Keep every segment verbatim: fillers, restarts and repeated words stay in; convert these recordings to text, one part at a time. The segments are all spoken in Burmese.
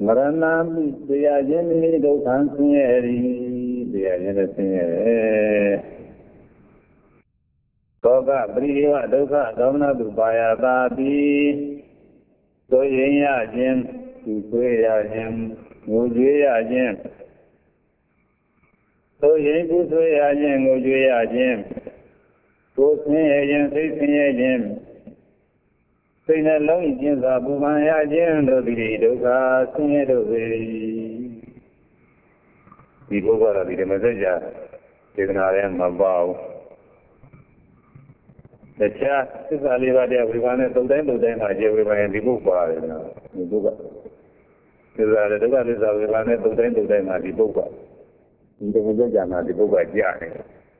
Maranami, they are generally those answering, they are generally Goga, Briva, Doga, Dona, Dubaya, Babi, Soya, Jim, Suya, Jim, Mujuya, Jim. So Yen, Suya, Jim, Mujuya, Jim. Go Sin, Jim, Sin, Jim. Sin alone, Jim, Zabumaya, Jim, Doga, Sin, Doga. People were the messenger, taken out and Mabao. The chat is a live at everyone at the end of them. I gave everyone in the book. The book is a little bit of everyone at the end of them. I the book. In the Vijayana, the book at Yaki.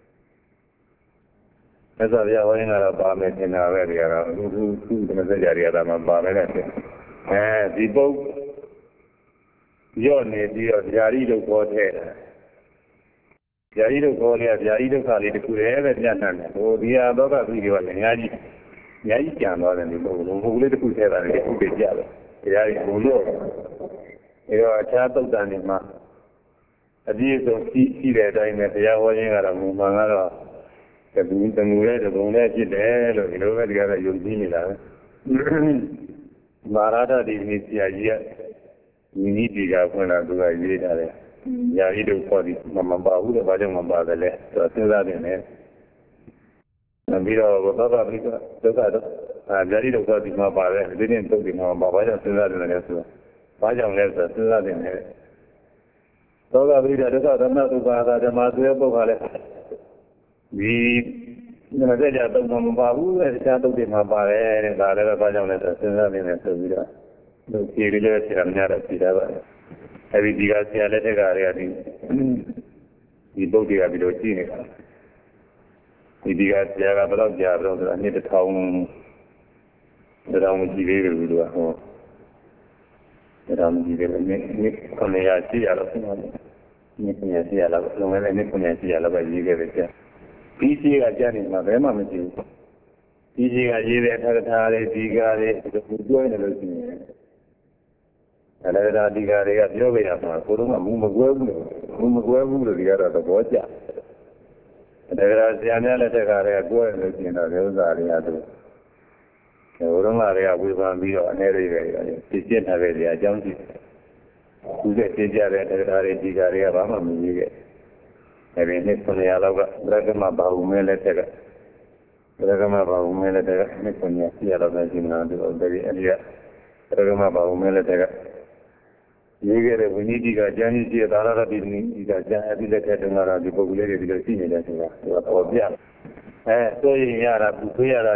As a young Arab in our area, who is the messenger of Mamma. And the book, your name, your Yarido Quartet. Yarido Korea, Yarido Kali, the Kurev, Yanan, or the other video, and Yadi, Yadi can not any more, who let the Kurev and the Kurev. Yari Kulo. You are a chapel done in Ma. A dear to see that I met the Yawang at a Mumanga. The Mule, the Bonetti there, you know, together you'll see me there. Marata did miss the idea. We need to go when I do idea. Yarido for the Mamma, who the Bajamamba, the left, so that in it. And we are Baba Rica, Yarido for the Mabba, didn't talk to Mamma, Baja, so that in the rest. Bajam left, so that in it. So that we had another Baba, the Mazia Bovale. We said that the Mamma, who has shot of the Mabba, and the Bajam left, so that in it. So he related to Amnara. Every Digasia Legaria, the Bogia Vidocini. The Digasia Abrogia, near the town, the town with the Vivi will do at home. The town with the Niconia Sia, Niconia Sia, Niconia Sia, by Yiga. P C Ajani, Mavema, P C Ajay, Taratare, Digare, the Fujoin. And I got the Yoga, Kuruma, Mumagweb, Mumagweb, the other Boja. And there are the Anala, go and look in the Rosaria. The Urumaria will be on area, Christian area, Johnson. Who get the Digaria, Bama, Muga. Having hit for the Alava, Dragama Baumela, Dragama Baumela, Niconia, Yellow, the very area. Dragama Baumela. You get a Winnie Jani, the Dara Bini, the Jani, the populated the senior, or Bia. So you are a Puya,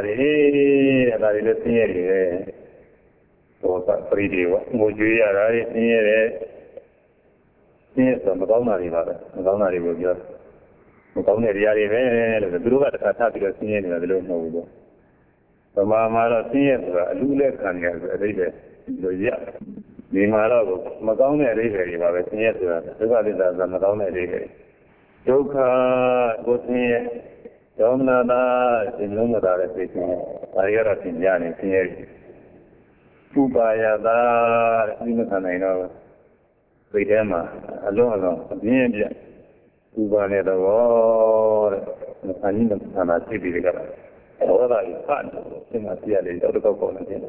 a or pretty, Mujuya, near near the Madonna River, Madonna River. Madonna River, the Druga, the Catholic senior, the Lomo. The Mamma senior, Lula can have a river, the Yak. The Marago, Madonna River, yes, the Madonna River. Joka, Bosnia, Domnada, in Lumada, Ayara Tinjani, Sierra. Kubaya, da, Nimatanino, Videma, alone, India, Kubane, the war, Anina Sana City, all that is fun, in a theatre, the other component.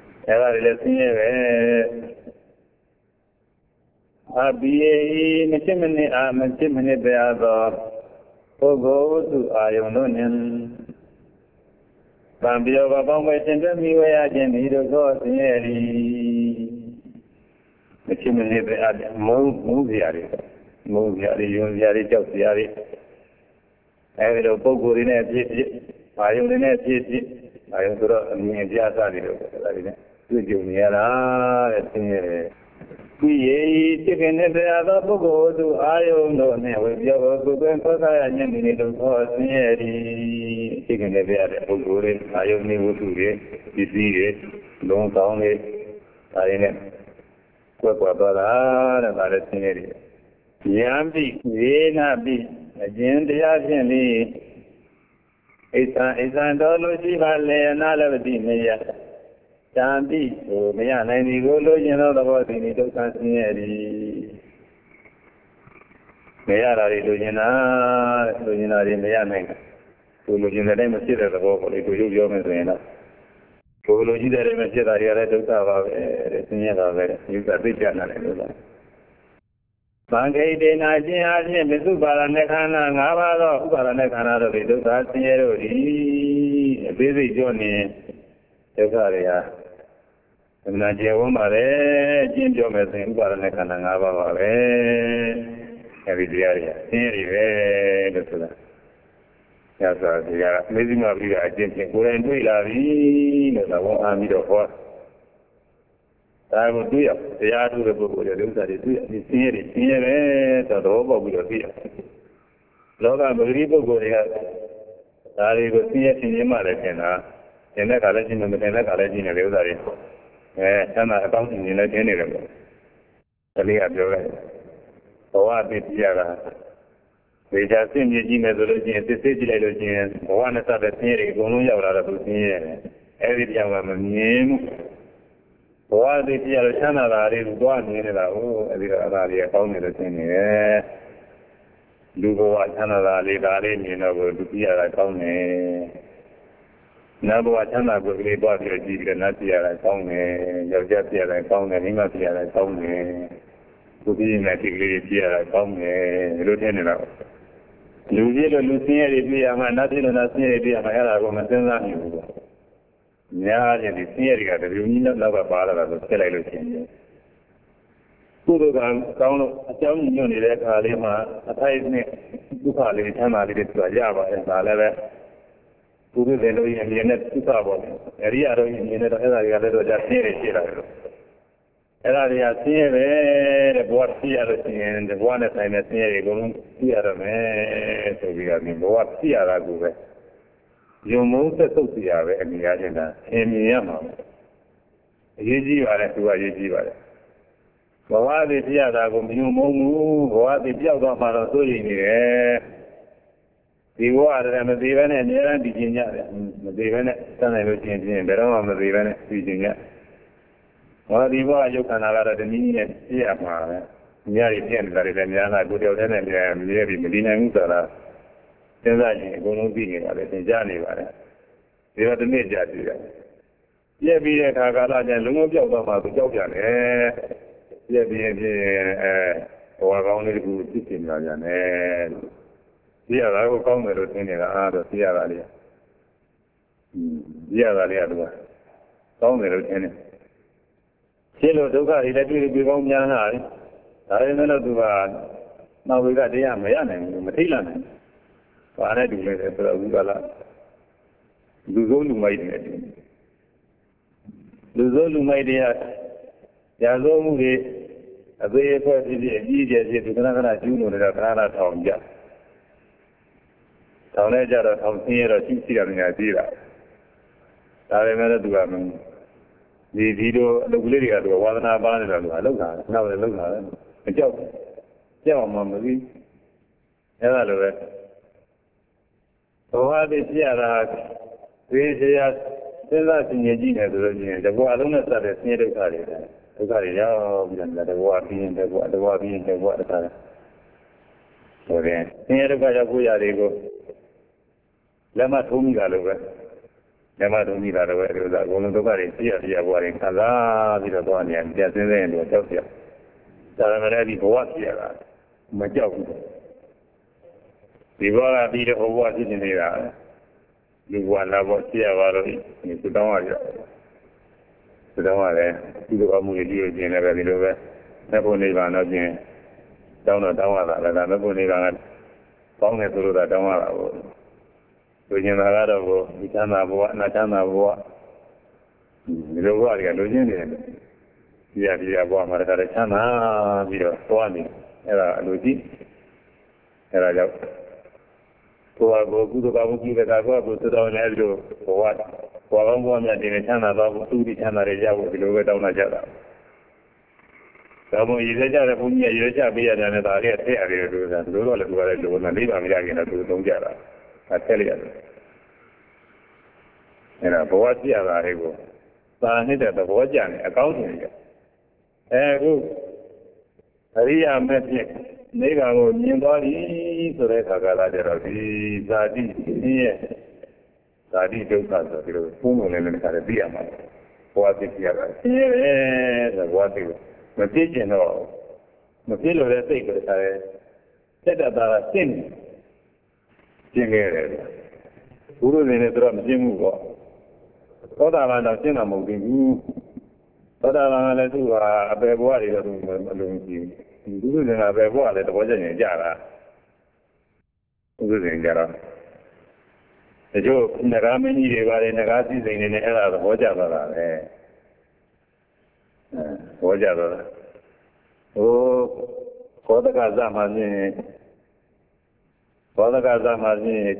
Abi Machimini, a Machimini Beazo, Ogo to Ionian Bambio Babamway and the Miway again, he does go to Yeri Machimini Bead, Moviari, Moviari, Yari, Josiari, Every Bogu in a Ionian city, I am to me, Jazari. Junior, we chicken in the other go to Iono, with your good and Pasa and Minito for Nieri, chicken in the other Bogurin, Ioni Wutu, you see it, don't sound it, I am Quapara, and other scenery. Yambi, Yenabi, again the Argentine. It's an anthology, Valley, and Alavadi. Chanti, oh, me ya nai ni go lo yin lo the body ni do san sin ye ri. Me ya la ri lo yin na, lo yin na ri me ya nai. Ko lo yin de ma sit de bo ko le ko yu yo me so yin na. Ko lo yin de ma sit da ri ya le dukha ba be, sin ye ba be, yu ka bi ja na le lo la. Bangay de na jin a jin me su ba la ne khana nga ba do, u ba la ne khana do bi dukha sin ye ro ri. A bi bi jo ni dukha ri ya. Na je won ba le jin jo me sin u ba la ne khana nga ba ba be. Every day, here, the Sula. Yes, they are amazing of you. I didn't think we're in the I won't have me to horse. I will do it. They are to the book with the news that is here, it's here, the over with the fear. Log on the river go there. I will see it in Yamalakana, in the college in the college in the Rosary. And I found in the general. The Lia Boa de Tiara. We just seen the Gina Zology and the city Logian, one of the theory, Gonuya or the every young name. Boa de Tiara Shana is one in the Radia County, the thing. Lugo Chana, Lida, you know, to Tiara County. Nabo Chana will be bought your Giga Natia County, your Jatia County, Himatia County. To be in a degree here, I come a lieutenant. Lucia Lucia, if we are nothing and nothing, if we are a woman, then I knew. Yeah, and the theory that you need not love a father as a celebration. Kudogan, count a young unit, Alima, a tight to call it, and I did it to a Java and Aleva. Kudu the Unit to Sabo, a real unit of the just here. Era di assieme, buona sia the one time at near going sia da me, so we are in buona sia la gube. You move the Sophia and the agenda, in Yama. Yiji are to a Yiji. But why the sia da go you move, what the Piaga Marasoli in the air? The water and the Divan and the Virginia, the Divan, San Lucian, the Roma, the Divan, Virginia. Well, the war you can have the meaning and yeah, nearly ten very then I go down and nearly Medina Mutara. Then I go no being at the Jani. They are the major. Yeah, be a Kagala and Lumobia to Jogan, eh? Yeah, be a or only good sitting on eh? Yeah, I will come with the thing in the Sierra. Yeah, come with the Hello, Duga, he let me be home Yana. I don't know Duga. Now we got the Yamayan, Matilan. I do it for a Ugala. Luzolu made it. Luzolu made it. Yazo, a very first immediate to Canada, Juno, the Canada town. Town edge of town here, a sixty of the idea. I remember Duga. The video, the Guliria, the Wadana Banana, I look at it. Now they look at it. A joke. Yeah, Mamma. Yeah, I love it. So, what is here? We say, there's nothing in the Guadaluna that is near the Carrier. The Carrier, the Wabi, the Wabi, the Water. So then, near the Gajabuya, they go. Lama Tunga, never do me that way. One of the very fear here were in Kaza, the one and just in the end of Tokyo. So I'm ready for what here. My job. The war be the whole what in here. The one about here, you don't worry. You don't worry. You go with you again, never be over. Never live again. Down or down, and I'm not going to run. Long as you don't worry. Lujin la do di chana bo na chana bo ni lo wa ya lujin ni ya ya bo ma da chana bi do so ni era luji era ja ko wa go gu do ba bu ki da ko bu to do ne do ko wa ko wa bo ma de ne chana ba bu tu di chana re ja bo di lo be taw na ja da da mo yi ja da bu ni ye ja bi ya da ne da le te ya re do da lo lo le bu le lo na li ba mi ya ke na do tong ja da I tell you. And I bought the other ego. သာနေတဲ့သဘောကျတယ်အကောင်းဆုံးကြအဲခုအရိယာမဲ့ဖြင့်နေကံကိုမြင်သွားပြီဆိုတဲ့အခါကလည်းကြတော့ဒီဇာတိအင်းရဲ့ဇာတိဒုက္ခဆိုဒီလိုဖုံးလုံးလည်းလည်းခါတယ်သိရမှာဘဝသိပြရတာရှင်းရဲဆိုဘဝသိမသိကျင်တော့မသိလို့လည်းသိကြတယ်စက်တတာကရှင်းရှင်းခဲ့တယ်ဘုရုနေနဲ့တော့မရှင်းဘူးပေါ့သောတာပန်တော့ရှင်းတာမဟုတ်ဘူးသောတာပန်ကလည်းသူကအပေဘဝတွေတော့သူမလုံးကြည့်ဘူးဘုရုနေကအပေဘဝလည်းသဘောကျရင်ကြတာဘုရုနေကြတော့တချို့ငကားမင်းကြီးတွေပါတယ်ငကားစည်းစိမ်တွေနဲ့အဲ့ဒါသဘောကျသွားတာပဲသဘောကျသွားတာဟိုဘောဓကဇမှာဖြင့်ဘောဓကဇမှာဖြင့်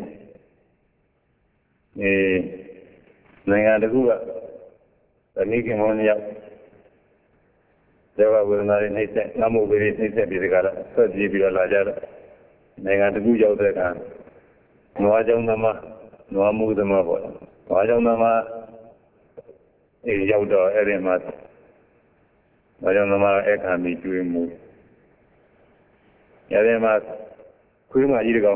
အဲနိုင်ငံတကူကသတိကမောင်းရောက်ဒေဝဝေဒနာတွေနှိမ့်ဆက်နမောဝေတွေနှိမ့်ဆက်ပြီးဒီကရဆက်ကြည့်ပြီးတော့လာကြတော့နိုင်ငံတကူရောက်တဲ့အခါနွားကြောင့်သမားနွားမှုသမားပေါ့နွားကြောင့်သမားအဲရောက်တော့အဲ့ဒီမှာနွားကြောင့်သမားအခါမီကျွေးမှုအဲ့ဒီမှာခွေးမကြီးတကောင်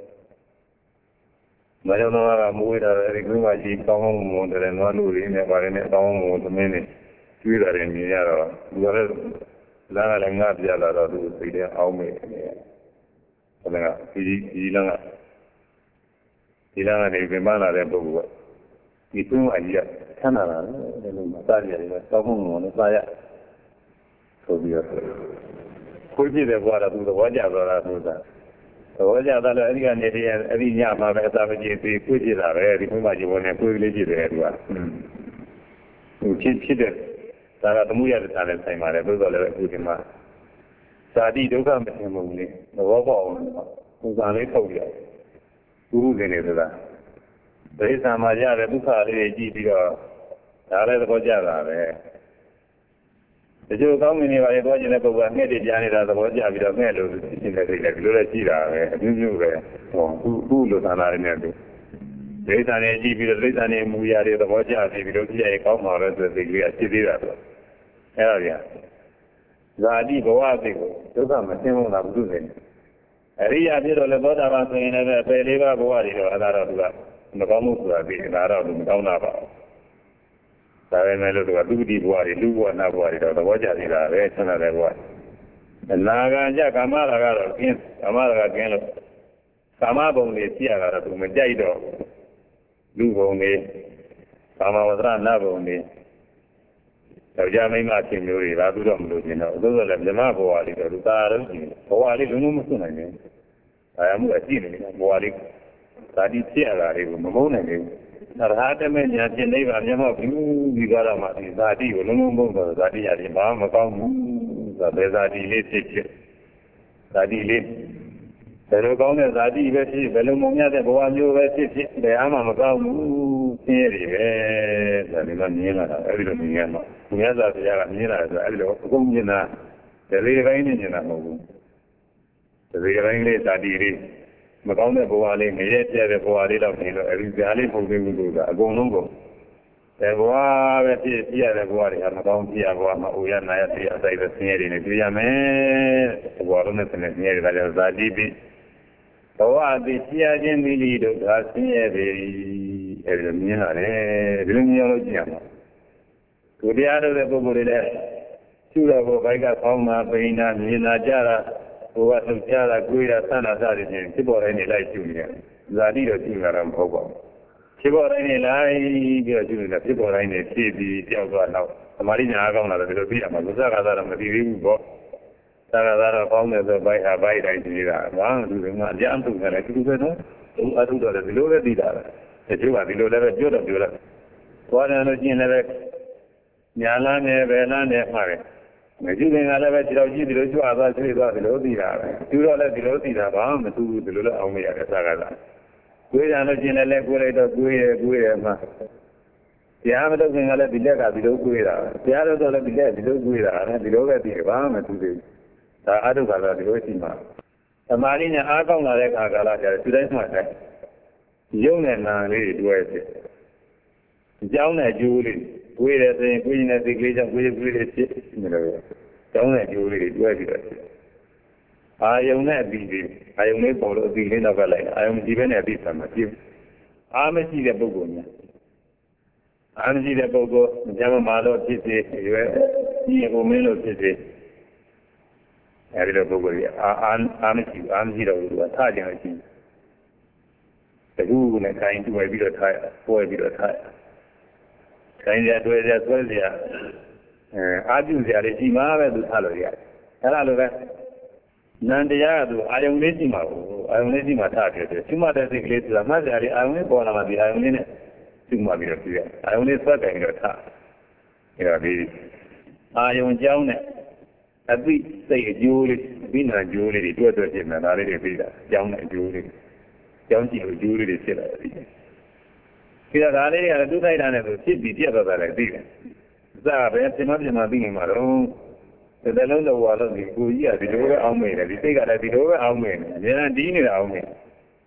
နွားကြောင့်သမားကမွေးတာအဲ့ဒီခွေးမကြီးကောင်းကောင်းမွန်တယ်နွားလူတွေနဲ့ပါတယ်နဲ့ကောင်းကောင်းမွန်သမင်းနဲ့ကျွေးတာတွေမြင်ရတော့သူကလည်းလမ်းကလည်းငါပြလာတော့သူစိတ်ထဲအောင်းမိတယ်ဘယ်ကဒီဒီလမ်းကဒီလမ်းကနေပြင်ပလာတဲ့ပုဂ္ဂိုလ်ကဒီသွင်းအကြီးကဆန်းလာတာလေဒီလိုမှစားရတယ်ကတောင်းမှုမလို့စားရဆိုပြီးတော့ကိုကြည့်တဲ့ဘဝတော့သူသဘောကျသွားတာဆိုတာသဘောကျတာလည်းအဲ့ဒီကနေတည်းအဲ့ဒီညမှာပဲအသာမကြီးပြီးကိုကြည့်တာပဲဒီဘုရားကြီးဘုံနဲ့ကိုယ်ကလေးကြည့်တယ်သူကဟိုဖြစ်ဖြစ်တဲ့ဒါကသမှုရတဲ့သားနဲ့ဆိုင်ပါတယ်သို့တော်လည်းအခုဒီမှာဇာတိဒုက္ခမသိမှုလေသဘောပေါက်အောင်ပုံစံလေးထုတ်ပြဘုရုနေနေဆိုတာဒိဋ္ဌာမှာရတဲ့ဒုက္ခလေးကြည့်ပြီးတော့ဒါလည်းသဘောကျတာပဲတချို့ကောင်းမြင်နေပါရဲ့တော့ကျင်တဲ့ပုဂ္ဂိုလ်ကငှက်တွေကြားနေတာသဘောကျပြီးတော့ငှက်လို့ရှင်းတဲ့စိတ်လည်းဒီလိုလည်းကြည့်တာပဲအမျိုးမျိုးပဲဟောသူသူ့လိုသာနာရနေတယ်ဒိဋ္ဌာနဲ့ကြည့်ပြီးတော့ဒိဋ္ဌာနဲ့မူရတဲ့သဘောကျပြီးတော့ကြည့်ရရင်ကောင်းမှာပဲဆိုတဲ့စိတ်ကလေးကရှိသေးတာဆိုအဲ့ဒါကြီးဇာတိဘဝစိတ်ကိုဒုက္ခမသိဘူးလားဘုသူ့နေအရိယာဖြစ်တော့လည်းသောတာပန်ဆိုရင်လည်းအပေလေးပါးဘဝတွေတော့အဲ့ဒါတော့သူကမကောင်းမှုဆိုတာသိတယ်ဒါတော့သူမကောင်းတာပါဒါပဲမဲ့လို့သူကဒုတိယဘဝတွေလူဘဝနာဘဝတွေတော့သဘောကျနေတာပဲဆန္ဒတဲ့ဘဝအနာဂံကြကာမရာကတော့ကျင်းကာမရာကကျင်းလို့ကာမဘုံတွေပြရတာတော့သူမကြိုက်တော့လူဘုံတွေကာမဝဇ္ဇနာဘုံတွေယောက်ျားမိန်းမချင်းမျိုးတွေဒါသူတော့မလို့ကျင်တော့သို့သော်လည်းမြမဘဝလေးတော့သူသာတော့ကျင်ဘဝလေးလုံးလုံးမစွန့်နိုင်ဘူး။ဒါမှမဟုတ်အကြည့်နေတယ်ဘဝလေးသာတိဖြစ်ရတာတွေကိုမမုန်းနိုင်ဘူး။သရဟတမေညာဖြစ်နေပါမြမဘူးဒီကားတော့မှဒီသာတိကိုလုံးလုံးမုန်းတော့သာတိရတယ်ဘာမှမကောင်းဘူး။ဒါပဲသာတိလေးဖြစ်ဖြစ်သာတိလေးဘယ်လိုကောင်းတဲ့ဇာတိပဲဖြစ်ဘယ်လိုမုံရတဲ့ဘဝမျိုးပဲဖြစ်ဖြစ်ဘယ်အားမှမကောင်းဘူးဆင်းရဲတွေပဲဒါလည်းမမြင်လာတာအဲ့ဒီလိုမြင်ရမှာမြတ်စွာဘုရားကမြင်လာတယ်ဆိုအဲ့ဒီလိုအကုန်မြင်တာဒီလေးပိုင်းနဲ့မြင်တာမဟုတ်ဘူးဒီလေးပိုင်းလေးဇာတိလေးမကောင်းတဲ့ဘဝလေးငရဲပြတဲ့ဘဝလေးတော့မြင်လို့အဲ့ဒီဇာလေးပုံသိမှုတို့ကအကုန်လုံးကိုဘယ်ဘဝပဲဖြစ်ပြရတဲ့ဘဝတွေကမကောင်းပြရဘဝမှာအိုရနာရတရားဆိုင်တဲ့ဆင်းရဲတွေနဲ့ပြရမယ်ဘဝလုံးနဲ့ဆင်းရဲတွေကလည်းဇာတိပြီးဘဝသည်ပြခြင်းမိလိတို့သာဆင်းရဲပေအဲဒီလိုမြင်ရတယ်ဒီလိုမြင်လို့ကြည့်ရမှာသူတရားလို့တဲ့ပုဂ္ဂိုလ်တွေလည်းကျူတော့ဘိုက်ကဖောင်းတာပိန်တာမြင်တာကြတာဘဝထုတ်ကြတာကိုယ်ရဆန္ဒစသည်ဖြင့်ဖြစ်ပေါ်တိုင်းနေလိုက်ကျူနေတယ်ဇာတိတော့ကျူရတာမဟုတ်ပါဘူးဖြစ်ပေါ်တိုင်းနေလိုက်ပြီးတော့ကျူနေတာဖြစ်ပေါ်တိုင်းနေဖြည့်ပြီးတယောက်သွားတော့သမာဓိညာအားကောင်းလာတယ်ဒီလိုသိရမှာဘုရားကသာတော့မသိသေးဘူးပေါ့သာရသာတော့ပေါင်းတယ်ဆိုဘိုက်ဟာဘိုက်တိုင်းကြီးတာဘာမှသူကမှအကြမ်းထုတ်တယ်တူတူပဲနော်သူအထုတော့ဒီလိုပဲသိတာပဲတချို့ကဒီလိုလည်းပဲပြောတော့ပြောလိုက်သွားတယ်လို့ကျင်လည်းပဲညာလန်းနဲ့ပဲလန်းနဲ့မှားတယ်မကြည့်ခင်ကလည်းပဲဒီလိုကြည့်ဒီလိုကြွားသွားဆွေးသွားဒီလိုသိတာပဲသူတော့လည်းဒီလိုသိတာဘာမှမသူဘူးဒီလိုလည်းအောင်မရတယ်သာကသာကိုယ်ကြလို့ကျင်လည်းလဲကိုယ်လိုက်တော့ကိုယ်ရကိုယ်ရမှာတရားမလုပ်ခင်ကလည်းဒီလက်ကဒီလိုကိုယ်တာတရားလို့တော့လည်းဒီလက်ဒီလိုကိုယ်တာဒီလိုပဲသိတယ်ဘာမှမသူသေးဘူးဒါအထုကလည်းဒီလိုရှိမှာသမာဓိနဲ့အားကောင်းလာတဲ့အခါကာလကျတော့ဒီတိုင်းမှတိုင်းရုံနဲ့နာလေးတွေတွဲဖြစ်အကြောင်းနဲ့အကျိုးလေးကိုယ်ရတဲ့ရင်ကိုယ်နဲ့စိတ်ကလေးကြောင့်ကိုယ်ရဲ့ကိုယ်ရဲ့ဖြစ်နေတယ်ကျောင်းနဲ့ကျိုးလေးတွေတွဲပြီးတော့အာယုံနဲ့အပြီးပြီးအာယုံလေးပေါ်လို့အပြီးလေးနောက်ကလိုက်အာယုံဒီဘက်နဲ့အပြီးဆက်မှာပြည့်အားမရှိတဲ့ပုဂ္ဂိုလ်များအားမရှိတဲ့ပုဂ္ဂိုလ်ကျမ်းမာလို့ဖြစ်စေရွယ်ဒီကိုမင်းလို့ဖြစ်စေအဲဒီလိုပုဂ္ဂိုလ်ကြီးအာအားမရှိအားမရှိတော့ဘူးသူကထားကြတယ်ရှိတကူနဲ့ခိုင်းတွေ့ပြီးတော့ထားပွဲပြီးတော့ထားခိုင်းရတွေ့ရဆွဲရအဲအာပြုစရာတွေရှိမှပဲသူထားလို့ရတယ်အဲလိုပဲနန္တရားကသူအာယုံလေးရှိမှာကိုအာယုံလေးရှိမှာထားတယ်ရှိမှတဲ့စိတ်ကလေးဆိုတာမှတ်စရာတွေအာယုံလေးပေါ်လာမှဒီအာယုံလေးနဲ့ရှိမှပြီးတော့ပြရအာယုံလေးဆွဲတယ်ပြီးတော့ထားအဲဒါဒီအာယုံကြောင်းနဲ့အသိစိတ်အကျိုးလေးဘိနာကျိုးလေးတွေတွဲတွဲဖြစ်နေတာဒါလေးတွေပြီးတာကြောင်းနဲ့အကျိုးလေးကြောင်းကြည့်လို့ကျိုးလေးတွေဖြစ်လာတယ်ဒီကဒါလေးတွေကသူ့ထိုက်တာနဲ့ဆိုဖြစ်ပြီးပြတ်သွားတာလည်းသိတယ်စားပဲသင်္မပြန်မှပြီးနေမှာတော့ဒီတလုံးလောလို့ဒီကိုကြီးကဒီလိုပဲအောင်းမိတယ်ဒီစိတ်ကလည်းဒီလိုပဲအောင်းမိတယ်အများကြီးတီးနေတာအောင်းမိတယ်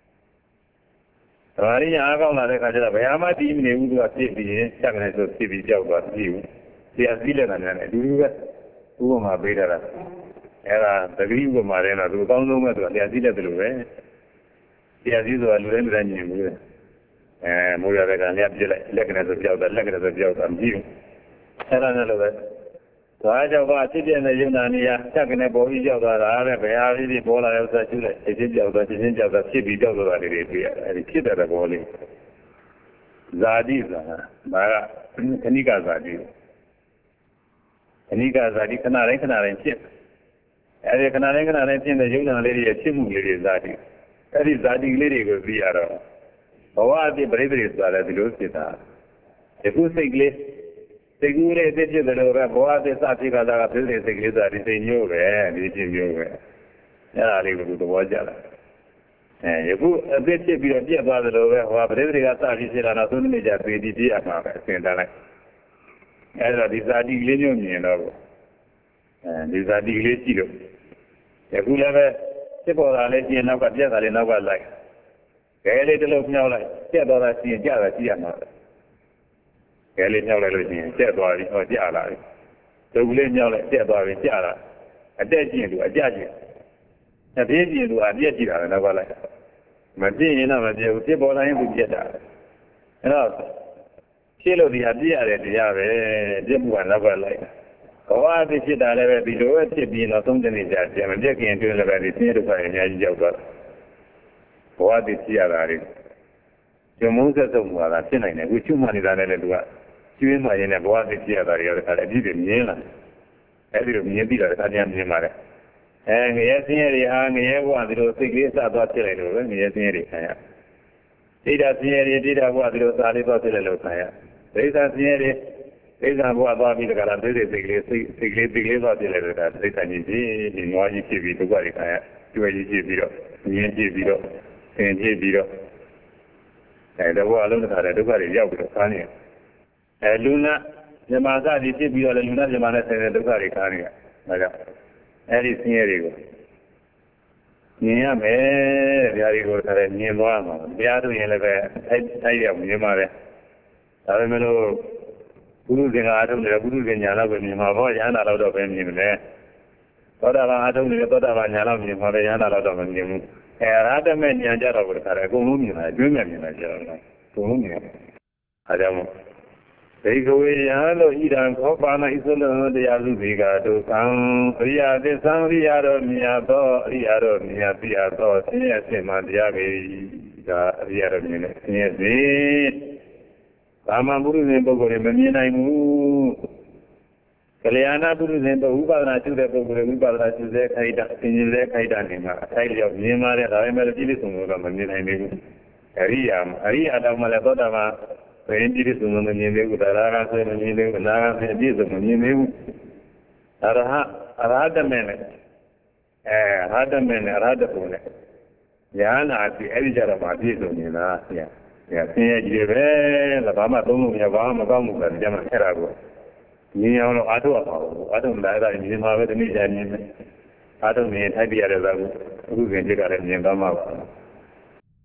ဒါရီအားကောင်းလာတဲ့ခါကျတော့ဘယ်မှတီးမနေဘူးသူကဖြစ်ပြီးရင်ချက်ကနေဆိုဖြစ်ပြီးကြောက်သွားပြီဘူးဆရာစည်းလက်ကနေအတူတူပဲဥပမာပေးတာအဲ့ဒါတတိဥပမာတဲ့တော့သူအကောင်းဆုံးပဲသူကဆရာစည်းလက်တယ်လို့ပဲဆရာစည်းဆိုတာလူတိုင်းလူတိုင်းမြင်ဘူးအဲမိုးရတဲ့ကနေပြစ်လိုက်လက်ကနေဆိုကြောက်တာလက်ကနေဆိုကြောက်တာမကြည့်ဘူးအဲ့ဒါနဲ့လည်းပဲဒါကြောင့်ကအဖြစ်ပြတဲ့ယုံနာနေရာချက်ကနေပေါ်ပြီးကြောက်သွားတာတဲ့ဘယ်ဟာလေးပေါ်လာရောက်ဆက်ကျူးလိုက်အချင်းကြောက်သွားချင်းကြောက်သွားဖြစ်ပြီးကြောက်သွားတာတွေတွေ့ရတယ်အဲ့ဒီဖြစ်တဲ့ဘောလေးဇာတိဆိုတာဒါကခဏိကဇာတိခဏိကဇာတိခဏတိုင်းခဏတိုင်းဖြစ်အဲ့ဒီခဏတိုင်းခဏတိုင်းဖြစ်တဲ့ယုံနာလေးတွေရဲ့ဖြစ်မှုလေးတွေဇာတိအဲ့ဒီဇာတိလေးတွေကိုသိရတော့ဘဝအဖြစ်ပြိတ္တိဆိုတာလည်းဒီလိုဖြစ်တာယခုစိတ်ကလေးစိတ်ကူးလေးအဖြစ်ဖြစ်တယ်လို့ပဲဘဝအဖြစ်စဖြစ်ကြတာကပြိတ္တိစိတ်ကလေးဆိုတာဒီစိတ်မျိုးပဲဒီဖြစ်မျိုးပဲအဲ့ဒါလေးကိုသဘောကျလာအဲယခုအဖြစ်ဖြစ်ပြီးတော့ပြတ်သွားတယ်လို့ပဲဟောပြိတ္တိကစဖြစ်ဖြစ်လာတော့သုံးမိနစ်ကြာပြေးပြီးပြရမှာပဲအစဉ်တန်းလိုက်အဲ့ဒါဒီဇာတိလေးမျိုးမြင်တော့အဲဒီဇာတိလေးကြည့်လို့ယခုလည်းပဲဖြစ်ပေါ်လာလဲကျင်နောက်ကပြတ်တာလေးနောက်ကလိုက်ခဲလေးတစ်လုံးမြောက်လိုက်ပြတ်သွားတာရှိရင်ကြတာကြည့်ရမှာပဲခဲလေးမြောက်လိုက်လို့ရှိရင်ပြတ်သွားပြီဟောကြလာပြီဒုက္ခလေးမြောက်လိုက်ပြတ်သွားပြီကြလာအတက်ကျင်သူအကြကျင်အပြေးကျင်သူအပြက်ကြည့်တာလည်းနောက်ကလိုက်မပြည့်ရင်တော့မပြည့်ဘူးဖြစ်ပေါ်လာရင်သူပြတ်တာအဲ့တော့ဖြစ်လို့ဒီဟာပြည့်ရတယ်တရားပဲပြည့်မှုကနောက်ကလိုက်ဘဝအဖြစ်ဖြစ်တာလည်းပဲဒီလိုပဲဖြစ်ပြီးတော့သုံးတနေ့ကြာပြန်မပြည့်ခင်တွင်းလည်းပဲဒီသိဒုက္ခအများကြီးရောက်သွားဘဝတည်ဖြစ်ရတာလေကျွမ်းမုန်းဆက်ဆုံးမှာလားဖြစ်နိုင်တယ်အခုကျွမ်းမှနေတာလည်းသူကကျွေးမှရင်လည်းဘဝတည်ဖြစ်ရတာတွေလည်းအပြည့်တွေမြင်လာအဲ့ဒီလိုမြင်ပြီးတော့အခါကျမြင်ပါတယ်အဲငရဲစင်းရဲတွေဟာငရဲဘဝဒီလိုစိတ်ကလေးစသွားဖြစ်လိုက်လို့ပဲငရဲစင်းရဲတွေခံရဒိဋ္ဌစင်းရဲတွေဒိဋ္ဌဘဝဒီလိုစာလေးသွားဖြစ်လိုက်လို့ခံရဒိဋ္ဌစင်းရဲတွေဒိဋ္ဌဘဝသွားပြီးတကလားဒိဋ္ဌစိတ်ကလေးစိတ်စိတ်ကလေးစိတ်ကလေးသွားဖြစ်လိုက်လို့ဒါဒိဋ္ဌကြီးကြီးဒီငွားကြီးဖြစ်ပြီးဒုက္ခတွေခံရကျွေးကြီးဖြစ်ပြီးတော့မြင်ဖြစ်ပြီးတော့သင်ဖြစ်ပြီးတော့အဲဒါဘဝအလုံးတစ်ခါတည်းဒုက္ခတွေရောက်ပြီးတော့ခါနေအဲလူနာဇမာစသည်ဖြစ်ပြီးတော့လည်းလူနာဇမာနဲ့ဆိုင်တဲ့ဒုက္ခတွေခါနေရဒါကြောင့်အဲဒီဆင်းရဲတွေကိုမြင်ရမယ်တရားတွေကိုဒါလည်းမြင်သွားမှာတရားတို့ရင်လည်းပဲအဲအဲဒီရောက်မြင်ပါပဲဒါပေမဲ့လို့ဘုရုဇင်ကအထုံးတယ်ဘုရုဇင်ညာတော့ပဲမြင်မှာပေါ့ရဟန္တာတော့ပဲမြင်တယ်သောတာပန်အထုံးတယ်သောတာပန်ညာတော့မြင်မှာပဲရဟန္တာတော့မမြင်ဘူးအဲရဟတမဲ့ညာကြတော့ဘုရားအကုန်လုံးမြင်တာကျွေးမဲ့မြင်တာကြတော့အကုန်လုံးမြင်တယ်အဲကြောင့်ဒိဋ္ဌဝေယံလို့ဣဒံခောပါဏဣသုလတရားစုဒီကဒုက္ခံအရိယသစ္စာရိယတော်မြတ်သောအရိယတော်မြတ်ပြသောဆင်းရဲခြင်းမှတရားပေဒါအရိယတော်မြင်တဲ့ဆင်းရဲခြင်းကာမပုရိသေပုဂ္ဂိုလ်တွေမမြင်နိုင်ဘူးကလျာဏပုရိသေပုဂ္ဂိုလ်ဥပါဒနာကျุတဲ့ပုဂ္ဂိုလ်တွေဥပါဒနာကျุတဲ့ခိုက်တာအင်းကြီးတဲ့ခိုက်တာနေမှာအထိုက်လျောက်မြင်ပါတယ်ဒါပေမဲ့ပြည့်စုံလို့မမြင်နိုင်ဘူးအရိယာအရိယာတော်မှလည်းသောတာပန်ဘယ်ပြည့်စုံလို့မမြင်သေးဘူးဒါရကဆိုမမြင်သေးဘူးအနာကဆိုပြည့်စုံမမြင်သေးဘူးအရဟအရဟတမေနဲ့အဲအရဟတမေနဲ့အရဟတဘုံနဲ့ညာနာပြီအဲ့ဒီကြတော့မှပြည့်စုံနေတာဆရာဆရာဆင်းရဲကြီးပဲလားဘာမှသုံးလို့မရဘာမှမကောင်းဘူးကကြမ်းအဲ့ဒါကိုမြင်အောင်လို့အားထုတ်အောင်အားထုတ်လာတာမြင်မှာပဲဒီနေ့ကျမြင်မယ်အားထုတ်မြင်ထိုက်ပြရတဲ့သာကိုအခုခင်ကြည့်ကြတယ်မြင်သွားမှာပါ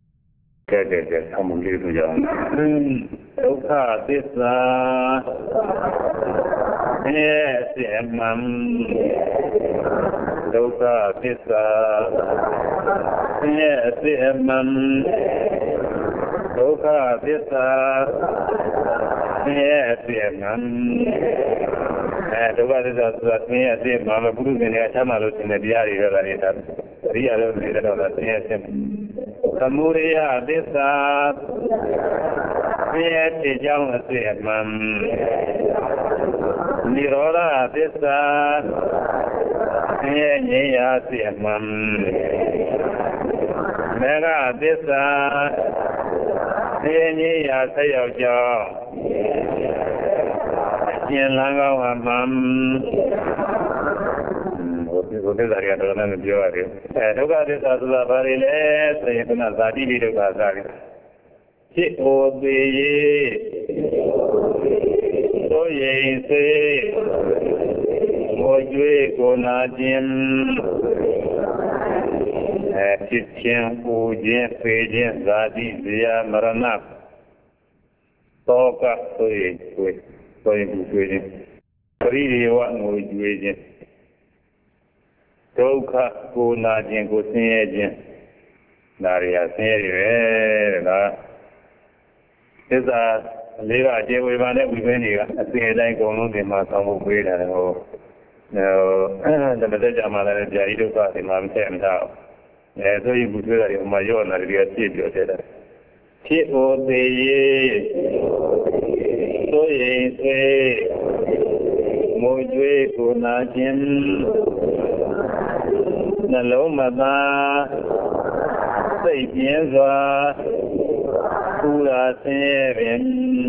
ကဲကဲကဲအမှုလေးဆိုကြအောင်ဒုက္ခသစ္စာ Yes, ma'am. Dosa pizza. Yes, ma'am. Dosa pizza. Yes, ma'am. Eh, dosa pizza. Yes, ma'am. Guru ne acha malu sine diari wala ni tar. Riya lo ni tar wala yes. Samuriya pizza. Yes, jam yes, ma'am. Niroda pizza. Yes, yes, ma'am. Mega pizza. Yes, yes, sayo jo. Yen langa wa ma'am. What is that? I don't know. You are it. Eh, doga pizza doga bari le. Sayo na zati li doga zati. Chi obiye. So ye se. Mojwe kona jim. Chitchen, Ujin, Pejin, Zadi, Zia, Marana. Toka, Soy, Soy, Soy, Soy. Three one with Toka, Kuna, Jin, Gosin, Daria, Sierra. Is a Lira, Jewivan, we went here. I think I like on the Masamu Breed and all. Now, the Medjamala, Jaido, in my ten now. So you could do that in my own, and we are still together. Keep all the year. So ye say, Mojwe, Gunajin, Nalomada, Sapienza, Kura Seven,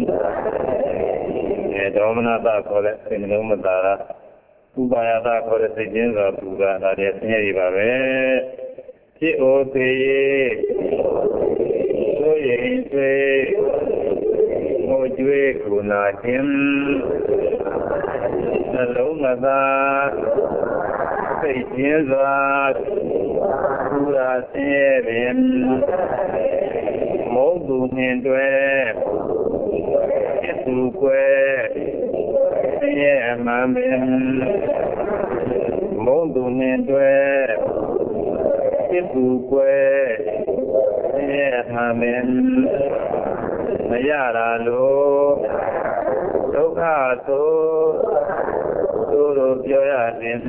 Dominata Collet, and Lomadara, Kubayata Collet, Sapienza, Kura, that is near. Chi o te so ye se mo jwe kuna kim na lo ma da sai jin za kura se ren mo du nin dwe su kwe ye ma men mo du nin dwe Kwe, Amen. Mayara lo, Toka to, Toro Pioyanin.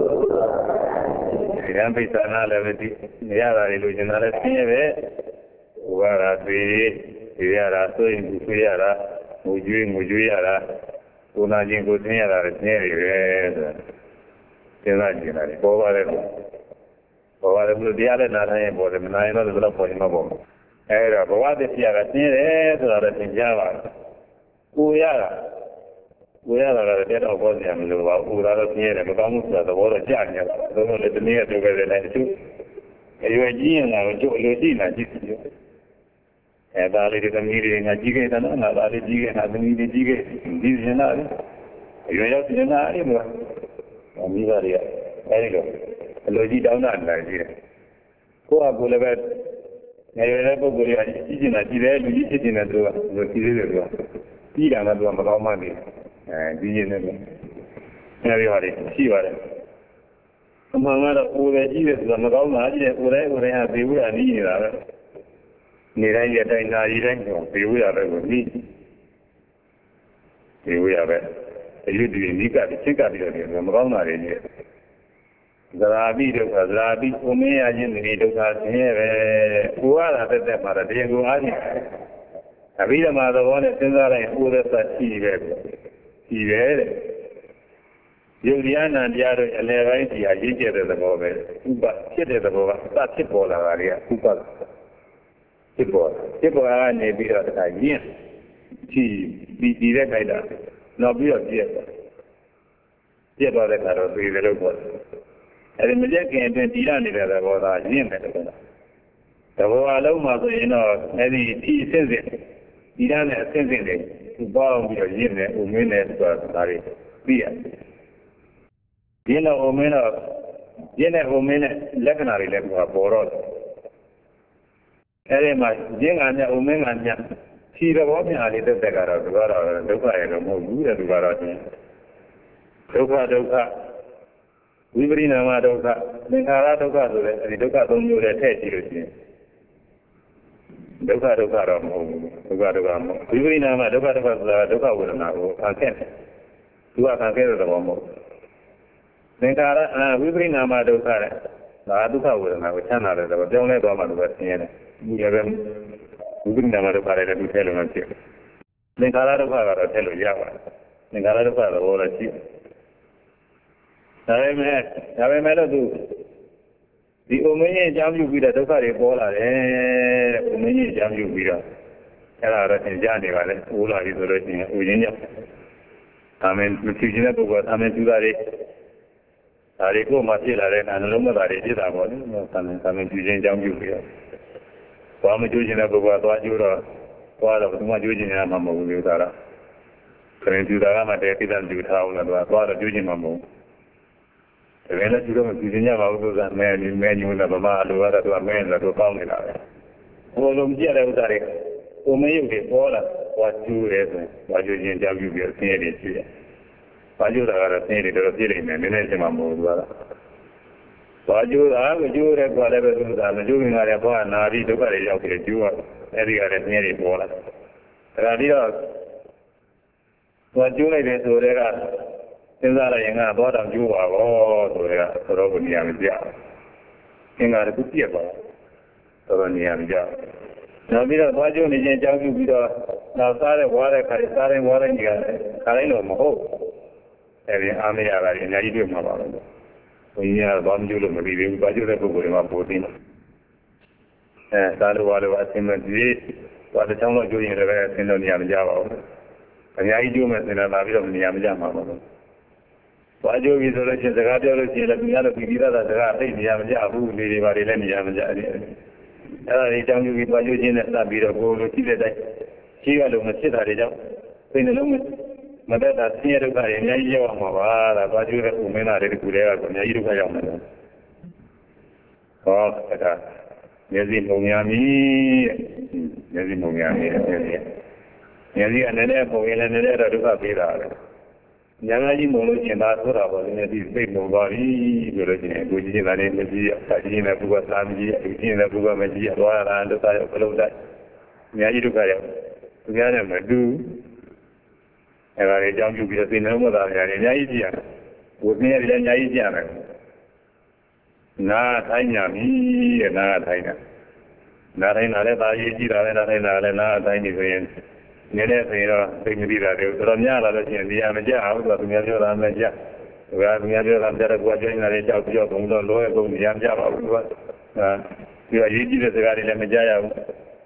Yampitana levity, Yara illusional Sieve, Wara Three, Yara, so in Kuyara, Muju, Mujuyara, Unajin Kusiara, near Tinajinari, over. Over the blue dial and I am for the nine of the love for him above. Era, but what if you are at near it in Java? We are. We are a dead of Bosnian, who are near the Bamusa, the water Jania, don't let the near together and two. You are Gina, Jolina, and I did a meeting at Gigan and another Gigan has a meeting Gigan. This is another. You have to deny him. There you go. Logi down on Nigeria. Go up, go about. I never go to China, Chile, China, Chile, Chile, and Mamma, and the everybody, see what among other old years, the Madonna, whatever they have, they will need it. Neither yet I know you they will have it with me. They will have it. You do need to think of it, the Madonna in here. Zarabi, Zarabi, Ome, I didn't need to pass here. Who are the Mother? They go on. I read a mother one as soon as I order that she read. She read. Juliana and the other eleven, I did get the moment. But get the moment. That's it for the area. Tipple. Tipple, I may be at the idea. She be direct like that. No, be a dear. Dear, but I don't be very good. And the Majakan and Tiran was a gym. The Waloma, you know, any tea sensing. Tiran has sensing it to bow with your gym, women, sorry, beer. Dinner women of dinner women, legendary level of Borod. Very much, Jing and the women and young. See the woman a little beggar of the Gara, the Gara, more good at the Gara. Dukha Dukha, Vibrina Dukha, Ninkara Dukha, the Dukha don't do the test. Dukha Dukha Ramo, Dukha Dukha, Vibrina Dukha Dukha, Dukha would not, I can't. You are considered the one more. Ninkara, Vibrina Dukha, Dukha would not, we cannot, the only woman was in. You have Vibrina Dukha to tell him. Ninkara Dukha, tell you, Yava. Ninkara Dukha, all a chief. I met, I met do. The Omani jam you with a Dukari Bola, eh, Omani jam you with a Ella and Jani, Ula is already Virginia. I mean, Virginia, but I mean, to that. I go Matilla and Loma, I did that one. I mean, to jam you here. Kwame Jujina Baba, you are part of my Jujina Mamma Udara. Can you do that? I'm a deputy and do town and part of Jujimamo. When you go to Virginia, I man, you man, you never mind, to a man that will found it out. Well, um, yeah, I was like, oh, may you get all what you read, what you didn't have you get here. What you are a thing to a feeling and in a mamma. What you are, you read whatever you are doing at a bar, and I read the very okay, you are every other nearly for us. What you made it to the in that I am about you are all to the Robiniam. In our good year, Robiniam. Now, we are watching the jungle with a now started water, starting water in the Karino Moho. Every army in Nigeria. We are one Julu, maybe, but you have to go in fourteen. And started water was in the what the town of doing the rest in the Yamjava. And the idea in a Navi of Yamjama. Waju isolation, the radiology, the other people that are the Yamja, who live in Yamja. I tell you, what you did not be the goal to see that she alone sit at it up. In the moment, Mother, that's near the guy, and you are what you have women are ready to wear when you are. Oh, Yazi Momiami, Yazi Momiami, Yazi and then for another to have it. Yanaji Molo and Asura was in a big nobody, which is an energy, Sajina Buga Samji, Eugene Buga Maji, and the side of Loda. Yaji to carry together, do. And I jump you because in Homo than Yaizia, with me as Yaizia. Na Tanya, me and Na Tanya. Nothing other than Yaji, nothing other than Tiny. Nene, maybe that Ramiala in the Amaja, but we are on the Jap. We are near on the Guardian and the job on the lawyer of the Yamja. We are easy as the Gari Lamajaya.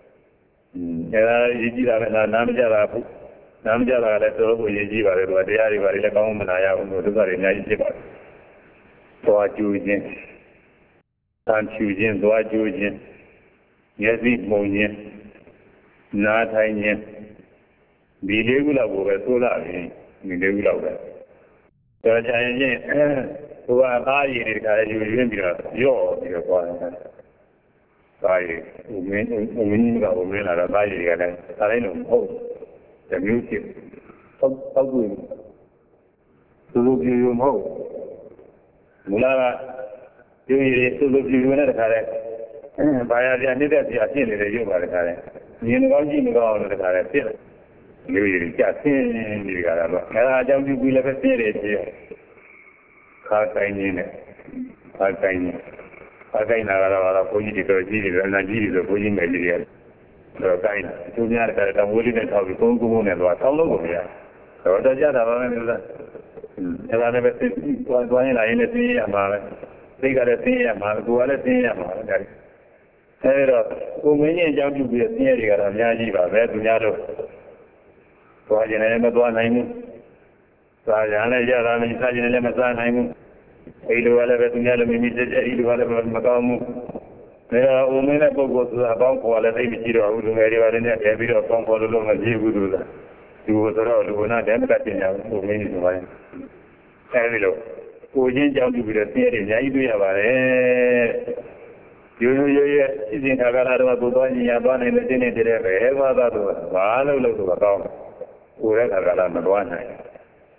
Namja, Namja, let the Yajiva, but they are very common. I have no very nice. For Jujin, San Jujin, Dua Jujin, Yazid Monian, Natanian. The regular over solar in the regular over. So I who are buying it, you remember your your by women or women are buying it. I don't know the music. How good to look you know. Mula, you need to look you in a carrot. By a candidate, you are seeing the you are a carrot. You know, you know, the carrot. You just in you got a jump you will have a serious car tiny, car tiny. Again, I have a political Jesus and Nigeria is a Putin material. So, kind of, to me, I wouldn't have to go and what all over here. So, the other one, I never said one in a sea about it. They got a sea about it, go on a sea about it. Who many jump you be a theory of Yajiva, where to Yado. So I never do a name. So I am a Sergeant Lemazan. I do whatever to Yellow immediately, I do whatever Magamu. There are women that go to the bank while they be here, who do very well in their video of Congo along as you do that. You was around, who not them cutting out so many to mine. Hello. Who didn't jump with a theory, I do have a you know, you're sitting a Galado, Yaban, and the dinner, ever that was. Well, look to the town. Who had a Galan one night.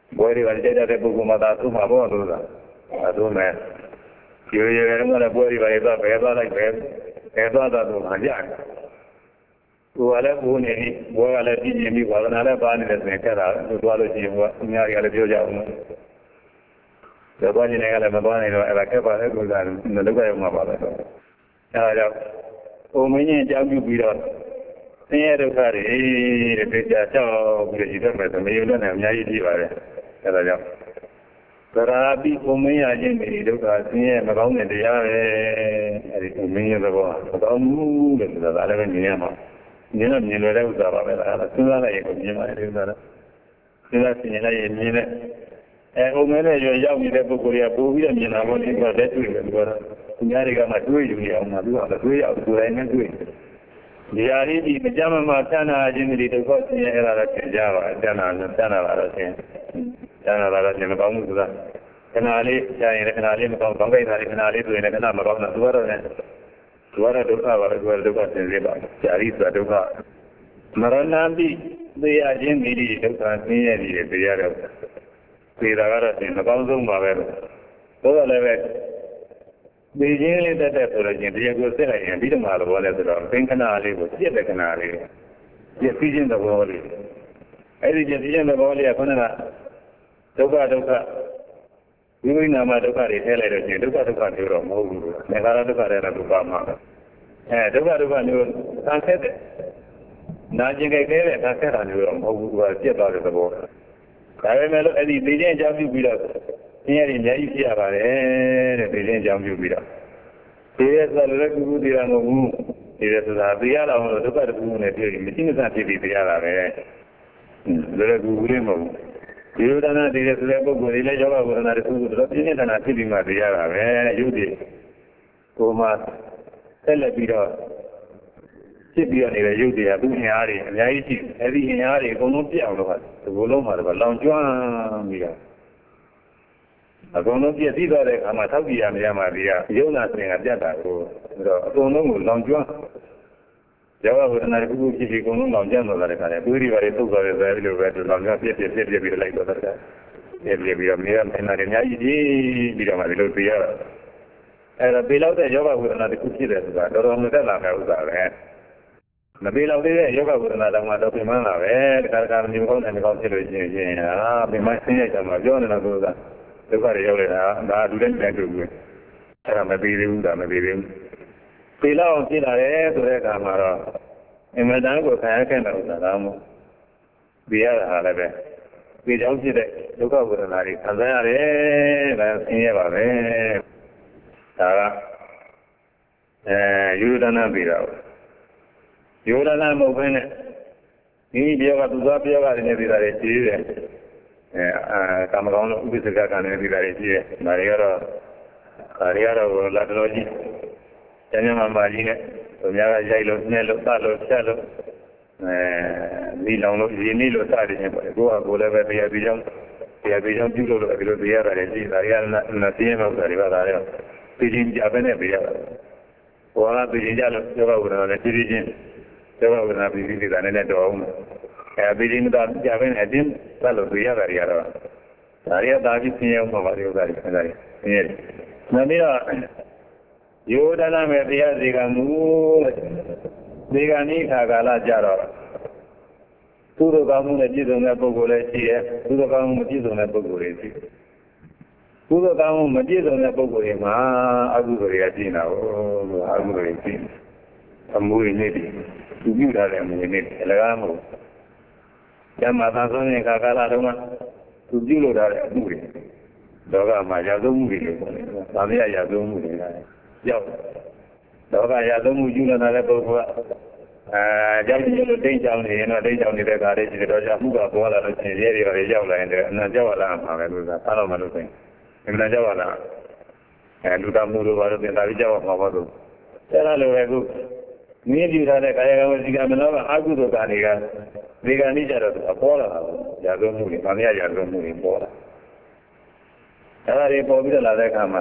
ပွဲတွေကကြိုက်တဲ့ပုဂ္ဂိုလ်မှသာသူ့မှာပေါ့လို့သာအထုံးမယ်ဒီလိုရကလည်းပွဲတွေပါရတော့ဘယ်သွားလိုက်ပဲဘယ်သွားတော့မှကြတယ်ကိုယ်ကလည်းကိုယ်နေပြီးဘွယ်ကလည်းပြင်းပြင်းပြီးဝါဒနာလည်းပါနေတယ်ဆိုရင်ခက်တာသူသွားလို့ရှိရင်ကအများကြီးလည်းပြောကြအောင်လို့ဒါသွားနေတယ်ကလည်းမသွားနိုင်တော့အဲ့ဒါခက်ပါလေကိုယ်ကလည်းလောက်ကရမှာပါပဲအဲ့ဒါကြောင့်ဟိုမင်းကြီးအကြောင်းပြုပြီးတော့ဆင်းရဲဒုက္ခတွေတဲ့ကြာကြောက်ပြီးရည်တတ်မယ်ဆိုမယုံနဲ့အများကြီးကြည့်ပါလေအဲ့ဒါကြောင့်သရာပိဟိုမင်းရခြင်းတွေဒုက္ခဆင်းရဲမကောင်းတဲ့တရားပဲအဲ့ဒီဟိုမင်းရဲ့သဘောမကောင်းဘူးလို့ဆိုတာလည်းပဲမြင်ရမှာမြင်တော့မြင်လွယ်တဲ့ဥစ္စာပါပဲလားစဉ်းစားလိုက်ရင်ကိုမြင်ပါတယ်ဥစ္စာတော့စဉ်းစားစဉ်းလိုက်ရင်မြင်တဲ့အဲဟိုမင်းနဲ့ရွရောက်နေတဲ့ပုဂ္ဂိုလ်တွေကပို့ပြီးတော့မြင်တာပေါ့ဒီကလက်တွေ့ပဲဒီကတော့သူများတွေကမှတွေးယူနေအောင်မှသူကလည်းတွေးရအောင်သူတိုင်းနဲ့တွေးဒီဟာလေးဒီမကြမ်းမမှတဏှာခြင်းတွေဒုက္ခဆင်းရဲအဲ့ဒါတော့သင်ကြပါတဏှာနဲ့တဏှာလာတော့သင်တဏှာလာတော့သင်မကောင်းဘူးဆိုတာခဏလေးကြာရင်ခဏလေးမကောင်းကောင်းကြိုက်တာလေးခဏလေးဆိုရင်လည်းခဏမကောင်းတာသူကတော့လည်းသူကတော့ဒုက္ခပါပဲသူကဒုက္ခဆင်းရဲပါကြာရီဆိုတာဒုက္ခမရဏပိသိရခြင်းဒီဒုက္ခဆင်းရဲတွေတရားတော့သိတာကတော့သင်မကောင်းဆုံးပါပဲသို့တော်လည်းပဲဒီချင်းလေးတက်တက်ဆိုတော့ချင်းတရားကိုဆက်လိုက်ရင်ဒီဓမ္မလိုဘောလဲဆိုတော့သင်္ခဏလေးကိုပြည့်တဲ့ခဏလေးပြည့်စည်ခြင်းသဘောလေးအဲ့ဒီပြည့်စည်ခြင်းသဘောလေးကခဏကဒုက္ခဒုက္ခဝိဝိနာမဒုက္ခတွေထဲလိုက်တော့ချင်းဒုက္ခဒုက္ခတွေတော့မဟုတ်ဘူး။နေကာရဒုက္ခတွေလည်းပါမှာ။အဲဒုက္ခဒုက္ခမျိုးသံဆက်တဲ့နာကျင်ကြိုက်တဲ့သံဆက်တာမျိုးတော့မဟုတ်ဘူးသူကပြည့်သွားတဲ့သဘော။ဒါပေမဲ့လို့အဲ့ဒီသိခြင်းအကြောင်းပြုပြီးတော့ဆင်းရဲတွေအများကြီးဖြစ်ရပါတယ်တဲ့သိခြင်းအကြောင်းပြုပြီးတော့ဒီရဲဆိုလည်းကူကူတရားမဟုတ်ဘူးဒီရဲဆိုတာသိရတော့ဒုက္ခတကူနဲ့ပြည့်ပြီးမရှိမစဖြစ်ပြီးသိရတာပဲ။ဒါလည်းကူကူလေးမဟုတ်ဘူးဒီလိုတဏှာတည်တဲ့ဆိုတဲ့ပုဂ္ဂိုလ်တွေလည်းယောဂဝေဒနာတွေသူ့ကိုတော့ပြင်းပြင်းထန်ထန်ဖြစ်ပြီးမှသိရတာပဲရုပ်တည်ကိုမှဆက်လက်ပြီးတော့ဖြစ်ပြီးနေတဲ့ရုပ်တည်ကသူ့အင်အားတွေအများကြီးရှိတယ်အဲဒီအင်အားတွေအကုန်လုံးပြည့်အောင်လို့ပါဒီလိုလုံးမှာတော့လောင်ကျွမ်းပြီးတော့အကုန်လုံးပြည့်စည်သွားတဲ့အခါမှာထောက်ကြည့်ရမရမှဒီကယုံနာစင်ကပြတ်တာကိုပြီးတော့အကုန်လုံးကိုလောင်ကျွမ်းယောဂဝေဒနာတွေခုခုဖြစ်ပြီးအကုန်လုံးလောင်ကျွမ်းသွားတဲ့ခါကျတွေးတွေပါလေသုတ်သွားတယ်ဆိုအဲဒီလိုပဲသူလောင်ကျွမ်းပြည့်ပြည့်ပြည့်ပြည့်ပြီးလိုက်တော့တယ်ပြည့်ပြည့်ပြီးတော့မြေရမင်းသားတွေအများကြီးပြီးတော့မှဒီလိုသိရတာအဲဒါပေလောက်တဲ့ယောဂဝေဒနာတစ်ခုဖြစ်တယ်ဆိုတာတော်တော်မသက်လာတဲ့ဥစ္စာပဲမပေလောက်သေးတဲ့ယောဂဝေဒနာတောင်မှတော့ပြင်မှန်းလာပဲတခါတခါနေမကောင်းတယ်မကောင်းဖြစ်လို့ရှိရင်ဟာပြင်မှန်းဆင်းရဲကြမှာပြောနေတာဆိုတာဒုက္ခတွေရောက်နေတာဒါလူတိုင်းတိုင်းတွေ့ဘူးအဲ့ဒါမပေသေးဘူးဒါမပေသေးဘူးပေလောက်အောင်ဖြစ်လာတယ်ဆိုတဲ့အခါမှာတော့အင်မတန်ကိုခံရခဲ့တဲ့ဥစ္စာဒါမှမဟုတ်ပြရတာလည်းပဲပေကြောင့်ဖြစ်တဲ့ဒုက္ခဝေဒနာတွေခံစားရတယ်ဒါဆင်းရဲပါပဲဒါကအဲယူဒနာပေတာယူဒနာမဟုတ်ဘဲနဲ့ဒီပြောကသူသွားပြောကလည်းနေတာတွေရှိတယ်အဲအာကာမကောင်းလို့ဥပ္ပစ္စကကလည်းနေတာတွေရှိတယ်ဒါတွေကတော့ဒါတွေကတော့လာတော်ကြီးကျမ်းစာမှာကြီးနဲ့သူများကရိုက်လို့နှဲလို့သတ်လို့ဖြတ်လို့အဲမိလောင်လို့ရင်းနှီးလို့စတယ်ပေါ့ကိုကကိုလည်းပဲတရားပြီးကြောင်းတရားပြီးကြောင်းပြုလို့လို့ဒီလိုတရားရတယ်ဒီဒါတွေကနာသိရင်တော့ဒါတွေပါဒါတွေသိချင်းကြပဲနဲ့ပြရတာဟောကသိချင်းကြလို့ယောဂဝေဒနာနဲ့သိချင်းယောဂဝေဒနာပြီးပြီးတာနဲ့တော့အောင်အဲသိချင်းတော့ကြပဲနဲ့အတင်းသတ်လို့ပြရတာတွေကတော့ဒါတွေကဒါပြီးဆင်းရဲမှာပါဒီဥစ္စာတွေအဲဒါတွေဆင်းရဲတယ်နောက်ပြီးတော့ယောဒနာမဲ့တရားစီကမူဒီကနေ့ခါကာလကြတော့သူတို့ကောင်းမှုနဲ့ပြည့်စုံတဲ့ပုဂ္ဂိုလ်လည်းရှိရဲ့သူတို့ကောင်းမှုမပြည့်စုံတဲ့ပုဂ္ဂိုလ်တွေရှိသူတို့ကောင်းမှုမပြည့်စုံတဲ့ပုဂ္ဂိုလ်တွေမှာအကုသိုလ်တွေကရှိနေတာဟောအကုသိုလ်တွေရှိအမှုတွေနေတယ်သူပြုထားတဲ့အမှုတွေနေတယ်အလကားမဟုတ်ကျမ်းမာသာဆုံးရင်ခါကာလတုန်းကသူပြုလို့ထားတဲ့အမှုတွေလောကမှာရာဇဝမှုတွေလို့ပြောတယ်။ဗာမရရာဇဝမှုတွေကရောက်လောကရာဇဝမှုယူလာတဲ့ပုဂ္ဂိုလ်ကအဲကြောက်ကြည့်လို့တိတ်ကြောင်နေရင်တော့တိတ်ကြောင်နေတဲ့ကားလေးရှိတော့ကြာမှုကပေါ်လာလို့ချင်းရဲတွေတွေရောက်လာရင်လည်းအနံကြောက်လာမှာပဲလို့သာအားလုံးမလို့ဆိုရင်အနံကြောက်လာအဲလူသားမှုတို့ဘာလို့တင်တာပြီးကြောက်မှာပါလို့အဲ့ဒါလိုပဲခုမင်းပြထားတဲ့ကာယကဝစီကမနောကအကုသိုလ်ကတွေကဒီကနေ့ကျတော့အပေါ်လာတာရာဇဝမှုတွေဗာမရရာဇဝမှုတွေပေါ်လာအဲ့ဒါတွေပေါ်ပြီးတော့လာတဲ့အခါမှာ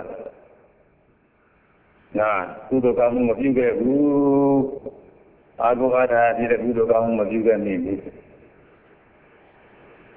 နာကုသိုလ်ကောင်းမှုမပြုခဲ့ဘူးအာဂုဃာထာပြည့်တဲ့ကုသိုလ်ကောင်းမှုမပြုခဲ့မိဘူး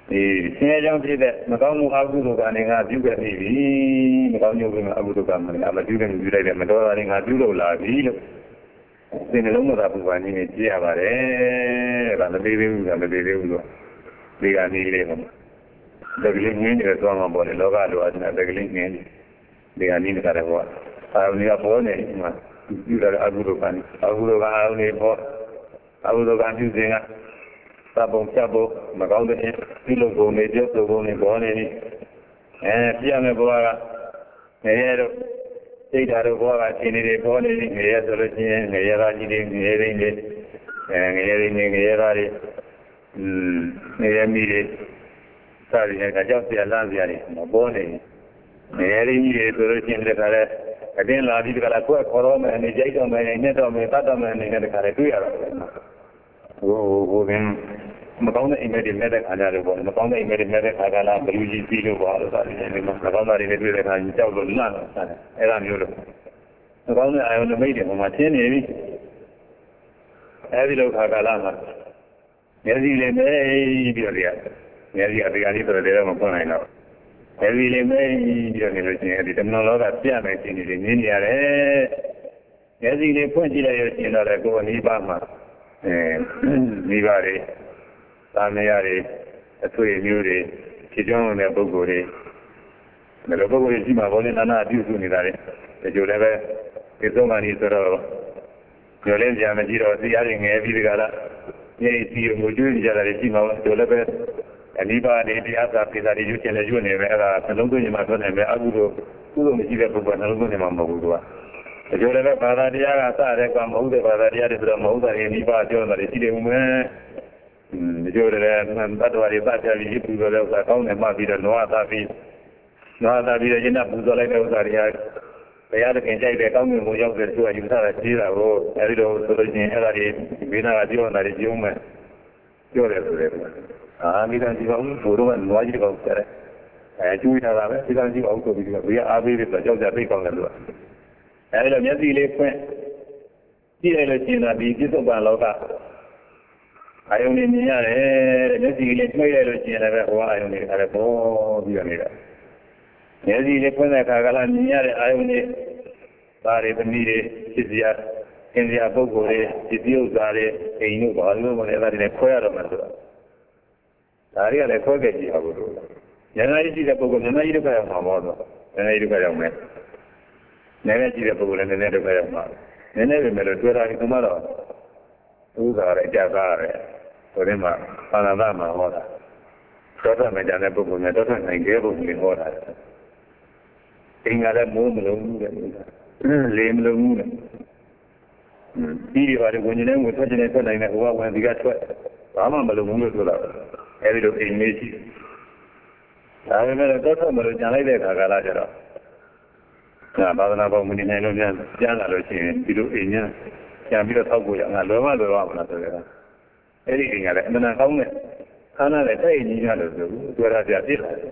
ဒီဆင်းရဲကြောင့်ဖြစ်တဲ့မကောင်းမှုအကုသိုလ်ကနေငါပြုခဲ့ပြီမကောင်းညုတ်ကအကုသိုလ်ကမှလည်းမပြုခဲ့ပြုလိုက်တယ်မတော်တာလည်းငါပြုလို့လာပြီလို့ဒီနှလုံးသားပူပန်နေကြည့်ရပါတယ်ဒါမသေးသေးဘူးကမသေးသေးဘူးဆိုဒီကနေ့လေးပေါ့တကလေးငင်းနေတော့မှပေါ့လေလောကလိုအပ်တဲ့တကလေးငင်းဒီကနေ့တခါတော့ပေါ့အာရုံကပေါ်နေမှာပြုလာတဲ့အကုသိုလ်ကနေအကုသိုလ်ကအာရုံတွေပေါ့အကုသိုလ်ကပြုစဉ်ကသဘုံဖြတ်ဖို့မကောင်းတဲ့ပြုလုပ်ပုံတွေပြုလုပ်ပုံတွေပေါ်နေပြီအဲပြရမယ့်ဘဝကငရဲတို့စိတ်ဓာတ်တို့ဘဝကခြေနေတွေပေါ်နေပြီငရဲဆိုလို့ရှိရင်ငရဲသားကြီးတွေငရဲရင်းတွေအဲငရဲရင်းတွေငရဲသားတွေอืมငရဲမိတွေစသည်နဲ့ကြောက်စရာလန့်စရာတွေမပေါ်နေငရဲရင်းကြီးတွေဆိုလို့ရှိရင်တခါလဲအတင်းလာပြီးတခါလဲကိုယ်ခေါ်တော့မယ်အနေကြိုက်တော့မယ်နဲ့တော့မယ်တတ်တော့မယ်အနေနဲ့တခါလဲတွေ့ရတော့တယ်ဟိုဟိုကမကောင်းတဲ့အိမ်မက်တွေမဲ့တဲ့ခါကြတယ်ပေါ့မကောင်းတဲ့အိမ်မက်တွေမဲ့တဲ့ခါကလာဘလူကြီးပြီးလို့ပါလို့ဆိုတာဒီမှာမကောင်းတာတွေနဲ့တွေ့တဲ့ခါကြီးကြောက်လို့လန့်တော့တယ်အဲ့ဒါမျိုးလို့မကောင်းတဲ့အာယုန်မိတ်တွေဟိုမှာရှင်းနေပြီအဲ့ဒီလိုခါကလာမှာမျက်စိလေးမဲပြီးတော့ရတယ်မျက်စိအတရားလေးဆိုတော့မဖွင့်နိုင်တော့မျက်စိလေးမဲပြီးတော့နေလို့ရှိရင်ဒီတမန်လောကပြမယ်ရှင်းနေတယ်နင်းနေရတယ်မျက်စိလေးဖွင့်ကြည့်လိုက်ရရင်တော့ကိုယ်အနိဗ္ဗာန်မှာအဲမိဘတွေသာမယာတွေအထွေမျိုးတွေခြေကျွမ်းတဲ့ပုဂ္ဂိုလ်တွေဒါလိုပုဂ္ဂိုလ်တွေရှိမှဘောနဲ့နာနာအပြုစုနေတာလေဒီလိုလည်းပဲဒီသုံးပါးကြီးဆိုတော့ညလည်းကြာမကြည့်တော့တရားတွေငယ်ပြီးဒီကလာညည်စီကိုကျွေးကြတာတွေရှိမှတော့လည်းပဲအနိဗ္ဗာန်တွေတရားသာပိစာတွေရွတ်ချင်လည်းရွတ်နေပဲအဲ့ဒါနှလုံးသွင်းနေမှထွက်နေပဲအကုသိုလ်ကုသိုလ်မရှိတဲ့ပုဂ္ဂိုလ်နှလုံးသွင်းနေမှမဟုတ်ဘူးသူကဒီလိုလည်းဘာသာတရားကစတဲ့ကမဟုတ်တဲ့ဘာသာတရားတွေဆိုတော့မဟုတ်တဲ့နိဗ္ဗာန်ပြောတာတွေရှိတယ်ဦးမယ်ဒီလိုလည်းတတ္တဝါတွေသတ်ပြပြီးပူဇော်တဲ့ဥစ္စာကောင်းတယ်မှပြီးတော့နွားသပြီးနွားသပြီးတော့ကျင့်ပူဇော်လိုက်တဲ့ဥစ္စာတွေကဘုရားသခင်ကြိုက်တဲ့ကောင်းမြတ်မှုရောက်တဲ့သူကယူဆတာကြီးတာကိုအဲဒီလိုဆိုလို့ချင်းအဲ့ဒါတွေမိနာကပြောတာတွေပြောမယ်ပြောတယ်ဆိုတယ်အာမိသားကြီးကဘိုးတော်ကနွားကြီးကောင်းတယ်အဲကျွေးထားတာပဲမိသားကြီးအောင်ဆိုပြီးတော့ဘုရားအားပေးပြီးတော့ကြောက်ကြသိကောင်းတယ်လို့အဲဒီလိုမျက်စိလေးဖွင့်ကြည့်လိုက်လို့ရှိရင်ဒီပြစ္ဆုတ်ပံလောကအာယုန်နေမြင်ရတယ်မျက်စိလေးနှိမ့်လိုက်လို့ရှိရင်လည်းဟိုအာယုန်တွေအဲ့ဒါပေါ်ပြီးတော့နေတာမျက်စိလေးဖွင့်တဲ့အခါကလည်းမြင်ရတဲ့အာယုန်တွေဒါတွေသမီးတွေဖြစ်စရာသင်စရာပုဂ္ဂိုလ်တွေဒီပြုဥစ္စာတွေအိမ်တို့ဘာလို့မလဲအဲ့ဒါတွေခွဲရတော့မှဆိုတာဒါတွေကလည်းခွဲခဲ့ကြည့်ပါဘူးလို့ဉာဏ်ကြီးရှိတဲ့ပုဂ္ဂိုလ်ဉာဏ်ကြီးဒုက္ခရောက်မှာပေါ့တော့ဉာဏ်ကြီးဒုက္ခရောက်မယ်နည်းနည်းကြည့်တဲ့ပုဂ္ဂိုလ်လည်းနည်းနည်းဒုက္ခရောက်မှာနည်းနည်းပဲမယ်လို့တွေ့တာဒီကမှတော့ဥစ္စာရကြကားရတယ်ဆိုတဲ့မှာသာနာမှာဟောတာသောတာမကြတဲ့ပုဂ္ဂိုလ်နဲ့သောတာနိုင်တဲ့ပုဂ္ဂိုလ်ကိုဟောတာအင်္ဂါလည်းမိုးမလုံးဘူးတဲ့လေမလုံးဘူးတဲ့ဒီဒီပါတဲ့ဝင်နေဝင်ထွက်နေထွက်နိုင်တဲ့ဟိုကဝင်ဒီကထွက်ဘာမှမလုံးဘူးလို့ဆိုတာအဲဒီလိုအိမ်လေးရှိဒါပေမဲ့သောတာမလို့ညာလိုက်တဲ့ခါကလာကြတော့ငါဘာသာနာပေါင်းမနေနိုင်လို့ပြန်ပြန်လာလို့ရှိရင်ဒီလိုအိမ်ညာပြန်ပြီးတော့ထောက်ကိုရငါလွယ်မလွယ်ပါမလားဆိုတော့အဲ့ဒီအိမ်ကလည်းအမှန်တန်ကောင်းတဲ့ခန္ဓာနဲ့တဲ့အိမ်ကြီးရလို့ဆိုဘူးတွေ့ရပြပြစ်လာတယ်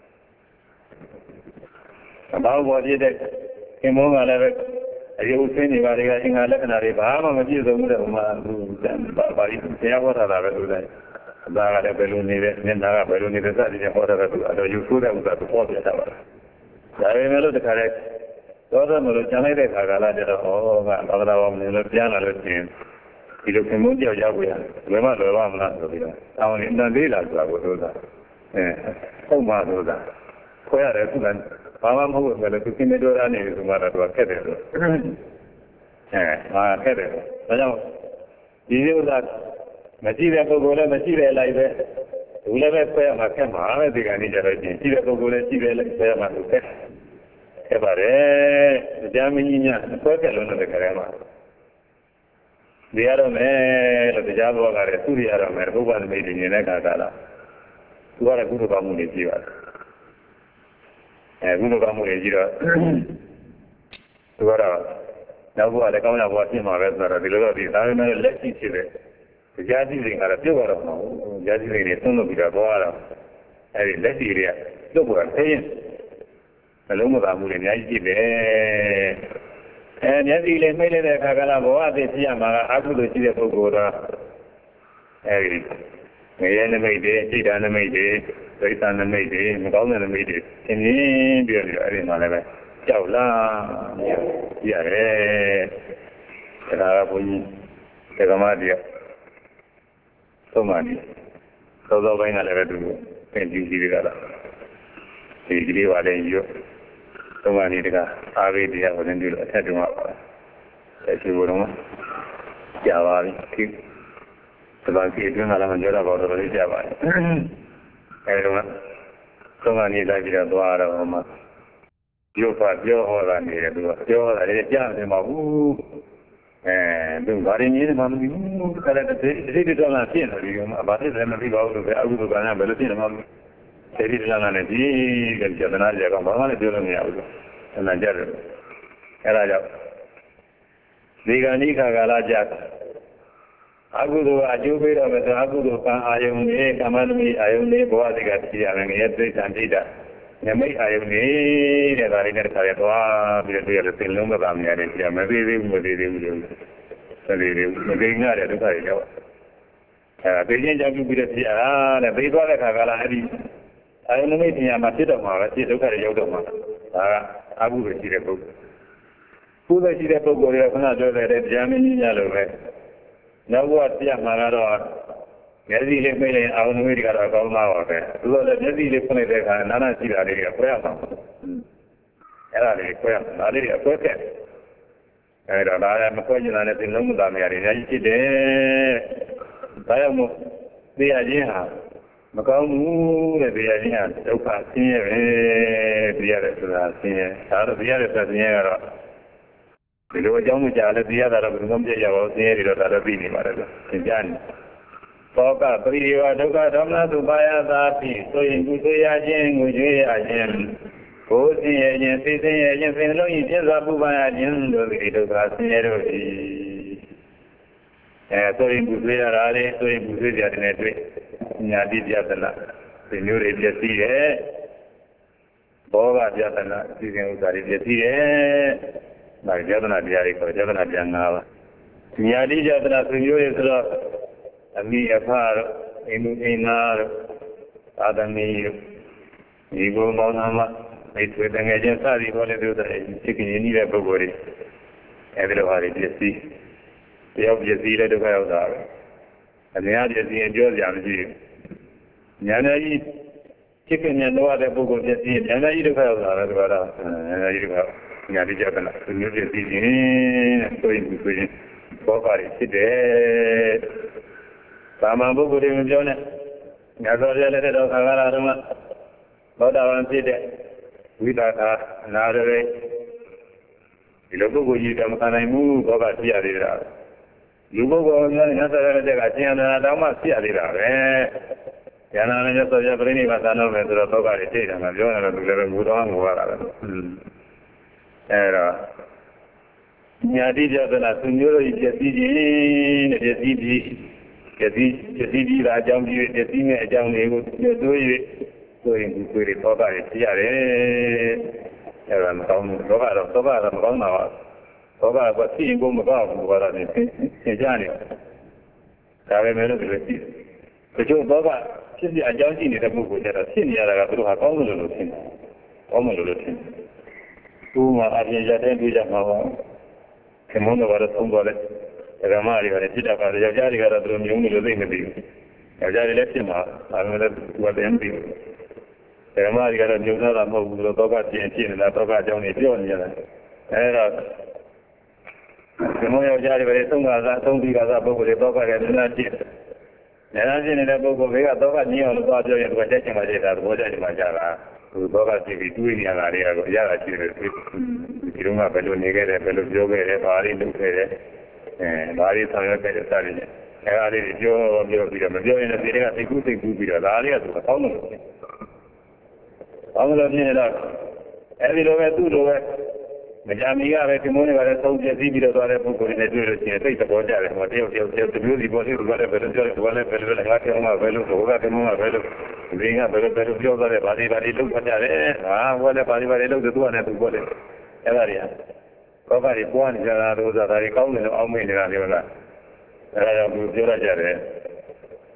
အဘောဘောပြည့်တဲ့ခင်မောကလည်းပဲအယုဆင်းနေပါလေကအင်္ဂါလက္ခဏာတွေဘာမှမပြည့်စုံဘူးတဲ့ဟိုမှာဘာပါလိတရားဟောတာပဲလို့လည်းဒါကလည်းဘယ်လိုနေလဲမျက်နှာကဘယ်လိုနေတဲ့စသည်ဖြင့်ဟောတာပဲသူအဲ့တော့ယူဆိုးတဲ့ဥစ္စာသူဟောပြတာပါဒါပေမဲ့လို့တခါလဲသောတာမလို့ကြံလိုက်တဲ့ခါကလာကြတော့ဩကဘာသာတော်မလို့ပြန်လာလို့ရှင်ဒီလိုခင်မုန်းကြောက်ရောက်ရလွယ်မလွယ်ပါမလားဆိုပြီးတော့တောင်းနေအတန်လေးလာဆိုတာကိုဆိုတာအဲဟုတ်မှဆိုတာခွဲရတယ်သူကဘာမှမဟုတ်ဘူးလေသူခင်မတော်ရနေဒီမှာတော့ခက်တယ်လို့အဲဟာခက်တယ်ဒါကြောင့်ဒီဥစ္စာမရှိတဲ့ပုဂ္ဂိုလ်လည်းမရှိတဲ့အလိုက်ပဲသူလည်းပဲခွဲရမှာခက်မှာပဲဒီကနေ့ကြတော့ချင်းရှိတဲ့ပုဂ္ဂိုလ်လည်းရှိတယ်လည်းခွဲရမှာသူခက်ခဲ့ပါတယ်။ကြာမင်းကြီးများအဆွဲကလုံးတဲ့ခါထဲမှာဒီရတော့မယ်လို့တရားဘောကလည်းသူရရတော့မယ်ဘုရားသမိတ်နေတဲ့ခါကလာသူကလည်းကုသကောင်းမှုတွေကြည့်ပါတယ်။အဲကုသကောင်းမှုတွေကြည့်တော့သူကတော့နောက်ဘုရားလည်းကောင်းတဲ့ဘုရားဖြစ်မှာပဲဆိုတော့ဒီလိုတော့ဒီဒါပေမဲ့လက်ရှိဖြစ်တဲ့တရားစီစဉ်ကတော့ပြုတ်တော့မှာဘူးတရားစီစဉ်တွေသုံးလို့ပြီးတော့ဘောကတော့အဲဒီလက်ရှိတွေကပြုတ်ပေါ်တာသိရင်နှလုံးမသာမှုတွေအများကြီးဖြစ်တယ်အဲမျက်စိလေးမှိတ်လိုက်တဲ့အခါကလည်းဘဝအသေးဖြစ်ရမှာကအကုသိုလ်ရှိတဲ့ပုဂ္ဂိုလ်တော့အဲဒီငရဲနမိတ်တွေစိတ်ဓာတ်နမိတ်တွေဒိဋ္ဌာနမိတ်တွေမကောင်းတဲ့နမိတ်တွေသင်ပြီးပြီးတော့အဲ့ဒီမှာလည်းပဲကြောက်လားရတယ်ဒါကဘုန်းကြီးဓမ္မတရားသုံးပါးဒီသောသောပိုင်းကလည်းပဲသူသင်ကြည့်ကြည့်ကြတာဒီကလေးပါလေရွတ်သုံးပါးဒီတကအာဝိတရားကိုသင်ပြီးတော့အထက်တုန်းကဆက်ရှိဖို့တော့ကြာပါပြီဒီသဘာဝကြီးအတွင်းကလည်းမပြောတော့တော့တော်တော်ကြာပါရဲ့အဲဒီတော့သုံးပါးနေလိုက်ပြီးတော့သွားတော့မှပြောပါပြောဟောတာနေတယ်သူကပြောတာလည်းကြားနေမှာဘူးအဲသူဘာရင်းကြီးမှမသိဘူးခါလည်းတိတိကျကျလာဖြစ်နေတယ်ဘာဖြစ်လဲမသိပါဘူးလို့ပဲအခုကကဘယ်လိုဖြစ်နေမှာတိတိကျကျလာနေဒီကကြဒနာကြကောင်ဘာမှလည်းပြောလို့မရဘူးအမှန်ကြတယ်အဲဒါကြောင့်ဒီကနေ့ခါကာလကြာအကုသိုလ်အကျိုးပေးတော့မယ်ဆိုအကုသိုလ်ကံအာယုန်နဲ့ကာမသမီးအာယုန်နဲ့ဘဝစိတ်ကဖြစ်ရမယ်ငရဲသိက္ခာဒိဋ္ဌာနမိတ်အာယုန်နဲ့ဒါလေးနဲ့တခါရသွားပြီးတော့တွေ့ရတဲ့သင်လုံးကပါမရတယ်ကြာမသေးသေးဘူးမသေးသေးဘူးလို့ဆက်လေးလေးမသိငါတဲ့ဒုက္ခတွေရောက်အဲသိချင်းကြောင့်ပြီးတော့ဖြစ်ရတာတဲ့သိသွားတဲ့ခါကလာအဲ့ဒီအာယုန်နမိတ်ဉာဏ်မှာဖြစ်တော့မှာပဲဖြစ်ဒုက္ခတွေရောက်တော့မှာဒါကအကုသိုလ်ရှိတဲ့ပုဂ္ဂိုလ်ကုသိုလ်ရှိတဲ့ပုဂ္ဂိုလ်တွေကခဏပြောတဲ့တရားမင်းကြီးများလိုပဲနောက်ဘဝပြမှာကတော့မျက်စိလေးပြရင်အာရုံတွေကတော့ကောင်းသားပါပဲသူတို့လည်းမျက်စိလေးဖွင့်လိုက်တဲ့အခါနာနာရှိတာလေးတွေကခွဲရမှာအဲ့ဒါလေးခွဲရမှာဒါလေးတွေအခွဲခဲ့အဲ့တော့ဒါလည်းမခွဲကျင်တာနဲ့သင်လုံးမသားများတွေအများကြီးဖြစ်တယ်ဒါကြောင့်မို့သိရခြင်းဟာမကောင်းဘူးတဲ့သိရခြင်းဟာဒုက္ခဆင်းရဲပဲသိရတယ်ဆိုတာဆင်းရဲဒါတော့သိရတဲ့ဆက်ဆင်းရဲကတော့ဒီလိုအကြောင်းကြားလဲသိရတာတော့ဘယ်လိုမှမပြရပါဘူးဆင်းရဲတွေတော့ဒါတော့သိနေပါတယ်ဆိုသင်ကြားနေသောကပရိဝဒုက္ခဓမ္မသုပါယသာပိဆိုရင်ကုသိုလ်ရခြင်းကိုကျွေးရခြင်းကိုယ်ဆင်းရဲခြင်းသိဆင်းရဲခြင်းသင်လုံးဤပြစ္ဆာပူပန်ရခြင်းတို့ဒီဒုက္ခဆင်းရဲတို့ဤအဲဆိုရင်ကုသိုလ်ရတာလေဆိုရင်ကုသိုလ်ရတယ်နဲ့တွေ့ညာတိပြသနာဒီမျိုးတွေပြည့်စည်တယ်ဘောဂပြသနာဒီကံဥစ္စာတွေပြည့်စည်တယ်ဒါကြဒနာတရားတွေခေါ်ကြဒနာပြန်၅ပါးညာတိကြဒနာဆွေမျိုးတွေဆိုတော့အမိအဖတို့အိမ်လူအိမ်နာတို့သာသမီတို့ဒီကုမောင်နာမမိတ်ဆွေတငယ်ချင်းစသည်ပေါ်လေသူတို့စိတ်ကင်းနေတဲ့ပုဂ္ဂိုလ်တွေအဲဒီလိုဟာတွေပြည့်စည်တယောက်ပြည့်စည်တဲ့ဒုက္ခရောက်တာပဲအများပြည့်စည်ရင်ပြောစရာမရှိဘူးညာနာကြီးစိတ်ကင်းနေတဲ့ပုဂ္ဂိုလ်ပြည့်စည်ညာနာကြီးဒုက္ခရောက်တာပဲဒီကတော့ညာနာကြီးဒုက္ခညာတိကြဒနာသူမျိုးပြည့်စည်ခြင်းဆိုရင်ဆိုရင်ဘောပါရီဖြစ်တယ်သာမန်ပုဂ္ဂိုလ်တွေမပြောနဲ့ညဇောရလည်းတော့ခါကားလာတော့သောတာပန်ဖြစ်တဲ့ဝိသကာအနာရရေဒီလိုပုဂ္ဂိုလ်ကြီးကမခံနိုင်ဘူးဘောကဖြစ်ရသေးတာလူပုဂ္ဂိုလ်များညဇောရတဲ့ကကျင်နာတောင်မှဖြစ်ရသေးတာပဲဉာဏ်နဲ့ညဇောရပြိဋိဘာသာတော့မယ်ဆိုတော့ဘောကတွေသိတယ်မှာပြောနေတော့သူလည်းငူတော်ငူရတာပဲအဲတော့ညာတိပြဒနာသူမျိုးတို့ပြည့်စည်ခြင်းတဲ့ပြည့်စည်ပြီးပြည့်စည်ပြည့်စည်ပြီးတာအကြောင်းကြီးပြည့်စည်မဲ့အကြောင်းတွေကိုပြည့်သွေး၍ဆိုရင်ဒီကိုယ်တွေသောတာတွေဖြစ်ရတယ်အဲဒါမကောင်းဘူးသောတာတော့သောတာတော့မကောင်းတာပါသောတာကသိရင်ကိုမကောင်းဘူးဘာလို့လဲသင်ကြားနေဒါပဲမဲ့လို့ဒီလိုရှိတချို့သောတာဖြစ်ပြအကြောင်းရှိနေတဲ့ပုဂ္ဂိုလ်ကျတော့ဖြစ်နေရတာကသူတို့ဟာကောင်းလို့လို့ထင်တယ်ကောင်းလို့လို့ထင်တယ်သူမှအပြင်ရတဲ့တွေ့ကြမှာပါခင်ဗျားတို့ကတော့သုံးသွားတယ်ဓမ္မတွေကလည်းဖြစ်တာပါယောက်ျားတွေကတော့သူတို့မျိုးမျိုးလို့သိမသိဘူးယောက်ျားတွေလည်းဖြစ်မှာဒါမှလည်းသူကလည်းမသိဘူးဓမ္မတွေကတော့မျိုးသားတာမဟုတ်ဘူးသူတို့တော့ကပြင်းဖြစ်နေတာတော့ကအကြောင်းတွေပြောနေကြတယ်အဲဒါခင်ဗျားယောက်ျားတွေပဲသုံးကားသာသုံးပြီးကားသာပုဂ္ဂိုလ်တွေတော့ကလည်းနည်းနည်းဖြစ်နေလားဖြစ်နေတဲ့ပုဂ္ဂိုလ်တွေကတော့ကညင်းအောင်လို့သွားပြောရင်သူကကြိုက်ချင်မှကြိုက်တာသဘောကျချင်မှကြတာသူတော့ကဖြစ်ပြီးတွေးနေရတာတွေကတော့ရတာရှိတယ်ဒီလိုမှဘယ်လိုနေခဲ့တယ်ဘယ်လိုပြောခဲ့တယ်ဘာတွေလုပ်ခဲ့တယ်အဲဒါလေးဆောင်ရွက်ခဲ့တဲ့စားရည်နဲ့အဲအားလေးပြောပြောပြီးတော့မပြောရင်လည်းဒီတွေကသိကူးသိကူးပြီးတော့ဒါလေးကသူကကောင်းလို့ကောင်းလို့ဖြစ်နေတော့အဲဒီလိုပဲသူ့လိုပဲမကြမီကပဲဒီမိုးတွေကလည်းသုံးပြည့်ပြီးတော့သွားတဲ့ပုဂ္ဂိုလ်တွေနဲ့တွေ့လို့ရှိရင်သိသဘောကျတယ်ဟောတယောက်တယောက်တယောက်တမျိုးစီပေါ်စီကလည်းဘယ်လိုပြောလဲဘယ်လိုလဲဘယ်လိုလဲငါပြောမှာဘယ်လိုဟိုကကမှဘယ်လိုဒီကဘယ်လိုဘယ်လိုပြောသွားတယ်ဗာဒီဗာဒီလုပ်ကြတယ်ဟာဟောလည်းဗာဒီဗာဒီလုပ်တယ်သူကလည်းသူပေါ်တယ်အဲဒါတွေကဘောကတွေပွားနေကြတာလို့ဆိုတာဒါတွေကောင်းတယ်လို့အောက်မေ့နေတာတွေဟုတ်လားအဲဒါကြောင့်သူပြောရကြတယ်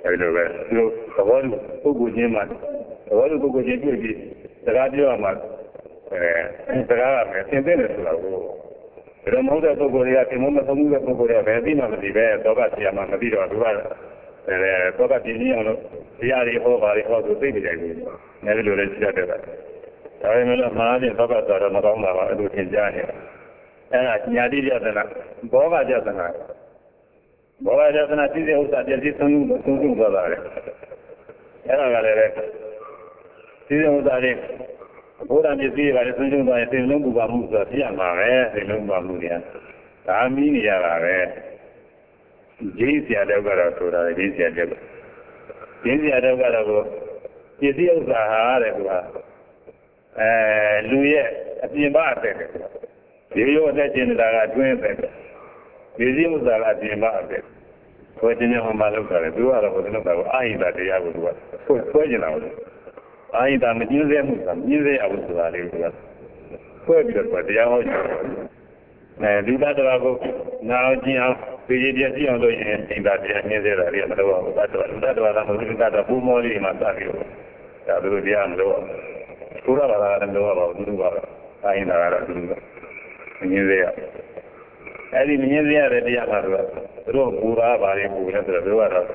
အဲဒီလိုပဲသူတို့သဘောတူပုဂ္ဂိုလ်ချင်းမှသဘောတူပုဂ္ဂိုလ်ချင်းတွေ့ပြီးစကားပြောရမှာအဲစကားကပဲသင်တဲ့တယ်ဆိုတာကိုဘယ်လိုမဟုတ်တဲ့ပုဂ္ဂိုလ်တွေကသင်မမသုံးတဲ့ပုဂ္ဂိုလ်တွေကဘယ်သိမှမသိပဲတော့ကဆရာမှမသိတော့သူကအဲတော့ကပြင်းပြအောင်လို့တရားတွေဟောပါလေဟောသူသိနေတယ်လို့အဲဒီလိုလည်းကြည့်တတ်တယ်ဒါပေမဲ့လည်းမာနနဲ့တော့ကဆိုတော့မကောင်းပါဘူးအဲ့လိုသင်ကြားနေတယ်အဲဒါညာတိပြဿနာဘောဂပြဿနာဘောဂပြဿနာသိတဲ့ဥစ္စာပြည့်စည်ဆုံးဆုံးဆုံးသွားတာလေအဲ့ဒါကလည်းပဲသိတဲ့ဥစ္စာတွေဘုရားပြည့်စည်ပါလေဆုံးဆုံးသွားရင်သိလုံးပူပါမှုဆိုတာပြရမှာပဲသိလုံးပူပါမှုတွေကဒါမီးနေရတာပဲဂျင်းဆရာတော့ကတော့ဆိုတာဂျင်းဆရာတော့ဂျင်းဆရာတော့ကတော့ပြည့်စည်ဥစ္စာဟာတဲ့ကွာအဲလူရဲ့အပြင်ပအသက်တယ်ရိုးရိုးအသက်ရှင်နေတာကတွင်းသက်တယ်ပြည့်စည်ဥစ္စာကအပြင်ပအသက်ကိုယ်တင်နေမှလောက်တာလေသူကတော့ဘုရားကတော့အာဟိတတရားကိုသူကဆွဲဆွဲနေတာလို့အာဟိတမကျင်းစေမှုကမြင်းစေအဝိဇ္ဇာလေးကဆွဲပြီးတော့တရားဟောကြတယ်အဲဒီတတော်ကိုနာကျင်အောင်ပြည်ပြည့်စည်အောင်လို့ရင်အင်တာတရားမြင်းစေတာလေးမလို့ဘူးတတော်တတော်ကမလို့တတော်ပူမောလေးမှစပြီးတော့ဒါသူတို့တရားမလို့ဘုရားဘာသာလည်းမလို့ပါဘူးသူတို့ကတော့အာဟိတကတော့သူတို့မြင်းစေရအဲ့ဒီမြင်စေရတဲ့တရားမှာတော့သူတို့ပူရာပါလေပူလဲဆိုတော့သူကတော့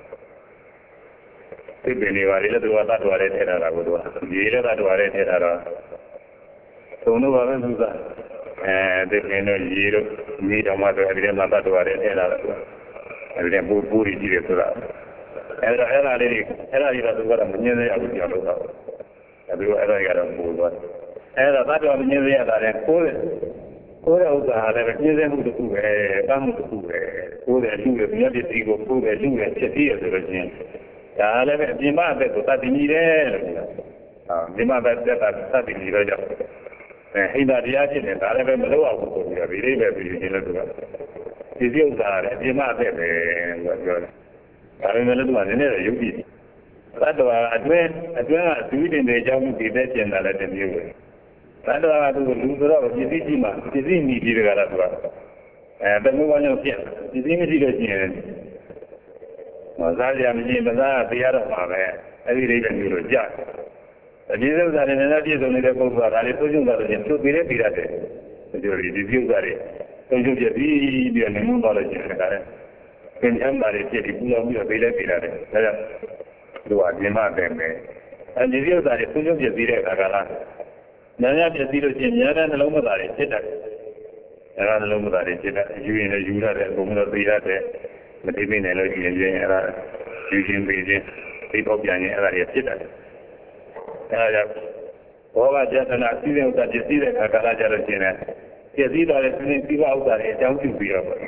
သိပင်နေပါလေသူကတတ်တော်ရဲထဲတာကိုသူကရေလည်းတတ်တော်ရဲထဲတာတော့သုံးလို့ပါပဲသူကအဲသိပင်တို့ရေတို့မြေတော်မှာတော့အဲ့ဒီမှာတတ်တော်ရဲထဲတာတော့အဲ့ဒီပူပူကြီးကြီးတယ်ဆိုတာအဲ့ဒါအဲ့ဒါလေးအဲ့ဒါကြီးတော့သူကတော့မမြင်စေရဘူးကြောက်လို့တော့အဲ့ဒီအဲ့ဒါကြီးကတော့ပူသွားအဲ့ဒါတတ်တော်မမြင်စေရတာလည်းကိုယ်ကိုယ်ရဲ့ဥစ္စာလည်းပြည့်စုံမှုတစ်ခုပဲတမ်းမှုတစ်ခုပဲကိုယ်ရဲ့လူရဲ့မြတ်ပစ္စည်းကိုကိုယ်ရဲ့လူရဲ့ဖြစ်ပြီးရဆိုလို့ချင်းဒါလည်းပဲအပြင်မအသက်ကိုတတ်တည်နေတယ်လို့ပြောတာဟာမြမဘက်သက်ကတတ်တည်နေတော့ကြောင့်အဲဟိန္ဒတရားဖြစ်တယ်ဒါလည်းပဲမလုပ်အောင်ဆိုပြီးတော့ဒီလေးပဲပြီးရင်လည်းသူကဒီစည်းဥစ္စာလည်းအပြင်မအသက်ပဲလို့ပြောတယ်ဒါပေမဲ့လည်းသူကနည်းနည်းတော့ယုတ်ကြည်တယ်သတ္တဝါအတွင်းအတွင်းကသူ့တင်တဲ့အကြောင်းဒီသက်ကျင်တာလည်းတမျိုးပဲသတ္တဝါကသူ့ကိုလူဆိုတော့ပစ္စည်းကြီးမှပစ္စည်းမိပြီးကြတာသူကအဲတမျိုးဘာကြောင့်ဖြစ်ပစ္စည်းမရှိလို့ရှိရင်မစားကြမချင်းမစားတရားတော့မှာပဲအဲ့ဒီလေးတမျိုးလို့ကြားအဒီဥစ္စာတွေနဲ့ပြည့်စုံနေတဲ့ပုဂ္ဂိုလ်ကဒါလေးသုံးချုံတာလို့ချင်းသူ့ပြီးတဲ့ပြီးရတယ်ဒီလိုဒီဒီဥစ္စာတွေသုံးချုံပြပြီးပြီးတော့နေမှုပါလို့ရှိရင်ဒါလည်းသင်္ချမ်းပါတွေဖြစ်ပြီးပူလောင်ပြီးတော့ပြီးလဲပြီးရတယ်ဒါကြောင့်သူကဒီမှာတယ်မယ်အဲဒီဥစ္စာတွေသုံးချုံပြပြီးတဲ့အခါကလားညာညာပြည့်လို့ရှိရင်ညာတဲ့နှလုံးမသားတွေဖြစ်တယ်။ညာတဲ့နှလုံးမသားတွေဖြစ်တယ်။ယူရင်လည်းယူရတယ်အကုန်လုံးသိရတယ်။မသိမိနိုင်လို့ရှိရင်ပြင်အဲ့ဒါယူခြင်းပြီးခြင်းသိတော့ပြန်ရင်အဲ့ဒါတွေဖြစ်တယ်။အဲ့ဒါကြောင့်ဘောဂကျတနာစီးတဲ့ဥစ္စာပြည့်စည်တဲ့အခါကလာကြလို့ရှိရင်ပြည့်စည်သွားတဲ့စဉ်းစီးပွားဥစ္စာတွေအကြောင်းပြုပြီးတော့ပေါ့။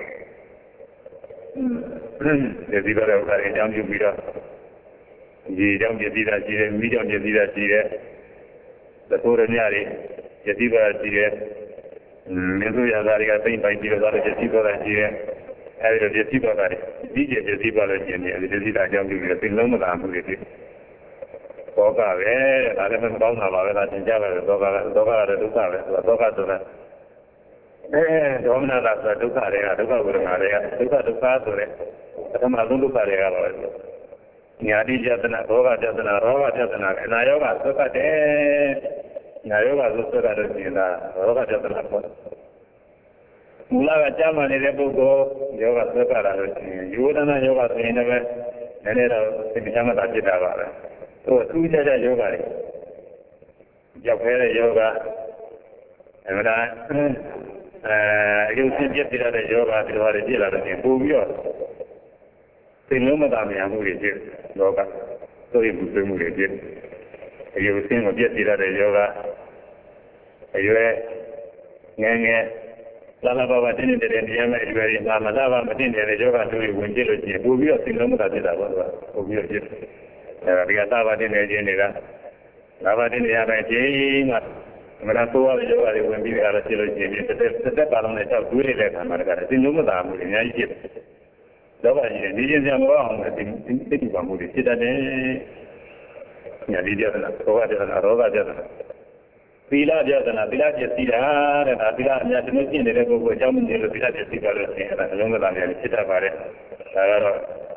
ပြည့်စည်သွားတဲ့ဥစ္စာတွေအကြောင်းပြုပြီးတော့ဒီအကြောင်းပြည့်စည်တာရှိတယ်မိကြောင့်ပြည့်စည်တာရှိတယ်သဘောရများတွေယတိပါရှိတယ်မြတ်စွာဘုရားတွေကသိမ့်ပိုင်ပြီးတော့ယတိပါရှိတယ်အဲဒီယတိပါကဒီကျယတိပါလို့ကျင်တယ်ဒီယတိတာအကြောင်းပြုပြီးတော့သိလုံးမသာမှုတွေဖြစ်ဘောကပဲဒါလည်းမကောင်းတာပါပဲဒါသင်ကြပါလေဘောကကတော့ဒုက္ခပဲဘောကဆိုတာအဲဒေါမနတာဆိုဒုက္ခတွေကဒုက္ခဝေဒနာတွေကဒုက္ခဒုက္ခဆိုတဲ့ပထမဆုံးဒုက္ခတွေကပါပဲညာတိကျတနာဘောဂကျတနာရောဂကျတနာအနာယောဂသုခတဲ့ညာယောဂသုခတဲ့ကျင်တာရောဂကျတနာပေါ့မူလကကြာမှနေတဲ့ပုဂ္ဂိုလ်ယောဂသုခတာလို့ရှိရင်ယောဒနာယောဂဆိုရင်လည်းနည်းနည်းတော့သိချမ်းသာဖြစ်တာပါပဲသူကသူ့ကြကြယောဂတွေရောက်ခဲတဲ့ယောဂအမှန်တရားအဲအယုတ်ပြည့်ပြည့်တဲ့ယောဂတွေတော်တယ်ပြည့်လာတယ်ပို့ပြီးတော့သိလုံးမသာမြန်မှုတွေဖြစ်လောကသို့ရမှုသိမှုတွေဖြစ်အယုစင်းကိုပြည့်စည်ရတဲ့ယောဂအရွယ်ငယ်ငယ်လာလာပါပါတင်းနေတဲ့တရားမဲ့အရွယ်တွေမှာမလာပါမတင်းနေတဲ့ယောဂတို့ဝင်ကြည့်လို့ရှိရင်ပို့ပြီးတော့သိလုံးမသာဖြစ်တာပေါ့ကွာပို့ပြီးတော့ဖြစ်အဲဒါဒီကသာပါတင်းနေခြင်းတွေကလာပါတင်းနေရတဲ့ချိန်မှာမနာဆိုးရတဲ့ယောဂတွေဝင်ပြီးတော့ဖြစ်လို့ရှိရင်တစ်သက်တစ်ပါလုံးနဲ့တော့တွေးနေတဲ့အခါမှာတကယ်သိလုံးမသာမှုတွေအများကြီးဖြစ်လောကကြီးနဲ့နေခြင်းကြမကောင်းအောင်ဒီသိတိပါမှုတွေဖြစ်တတ်တယ်။ညာဒီပြဿနာ၊ဘောဂပြဿနာ၊ရောဂပြဿနာသီလပြဿနာသီလပြည့်စည်တာတဲ့ဒါသီလအများကြီးကျင့်နေတဲ့ပုဂ္ဂိုလ်အကြောင်းမြင်လို့သီလပြည့်စည်ပါလို့ရှိရင်အဲဒါအလုံးစုံလာတယ်ဖြစ်တတ်ပါတယ်။ဒါကတော့